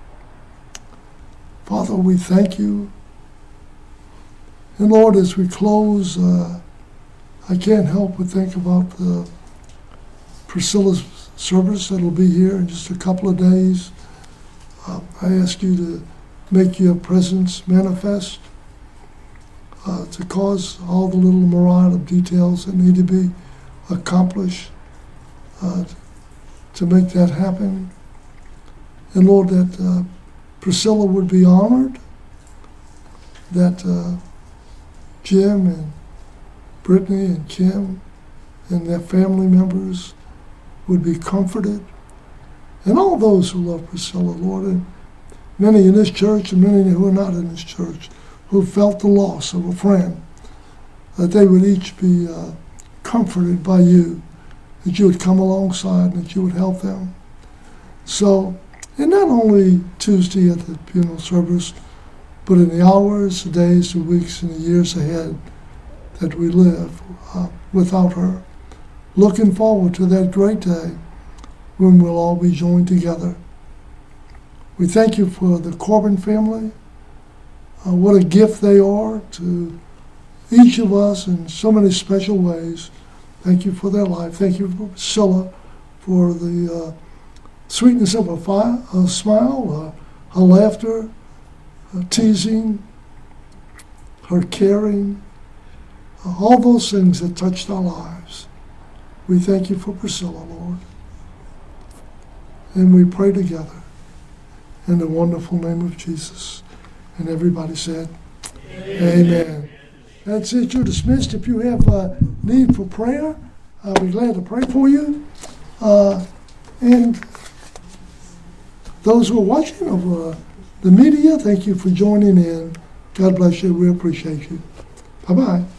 Father, we thank you. And Lord, as we close, uh, I can't help but think about the Priscilla's service that'll be here in just a couple of days. Uh, I ask you to make your presence manifest, uh, to cause all the little myriad of details that need to be accomplished, uh, to make that happen. And Lord, that uh, Priscilla would be honored, that uh, Jim and Brittany and Kim and their family members would be comforted, and all those who love Priscilla, Lord, and many in this church and many who are not in this church, who felt the loss of a friend, that they would each be uh, comforted by you, that you would come alongside and that you would help them. So, and not only Tuesday at the funeral service, but in the hours, the days, the weeks, and the years ahead that we live uh, without her. Looking forward to that great day when we'll all be joined together. We thank you for the Corbin family. Uh, what a gift they are to each of us in so many special ways. Thank you for their life. Thank you for Priscilla for the uh, sweetness of her fi- uh, smile, uh, her laughter, her teasing, her caring, uh, all those things that touched our lives. We thank you for Priscilla, Lord. And we pray together in the wonderful name of Jesus. And everybody said, Amen. Amen. That's it. You're dismissed. If you have a need for prayer, I'll be glad to pray for you. Uh, and those who are watching over the media, thank you for joining in. God bless you. We appreciate you. Bye-bye.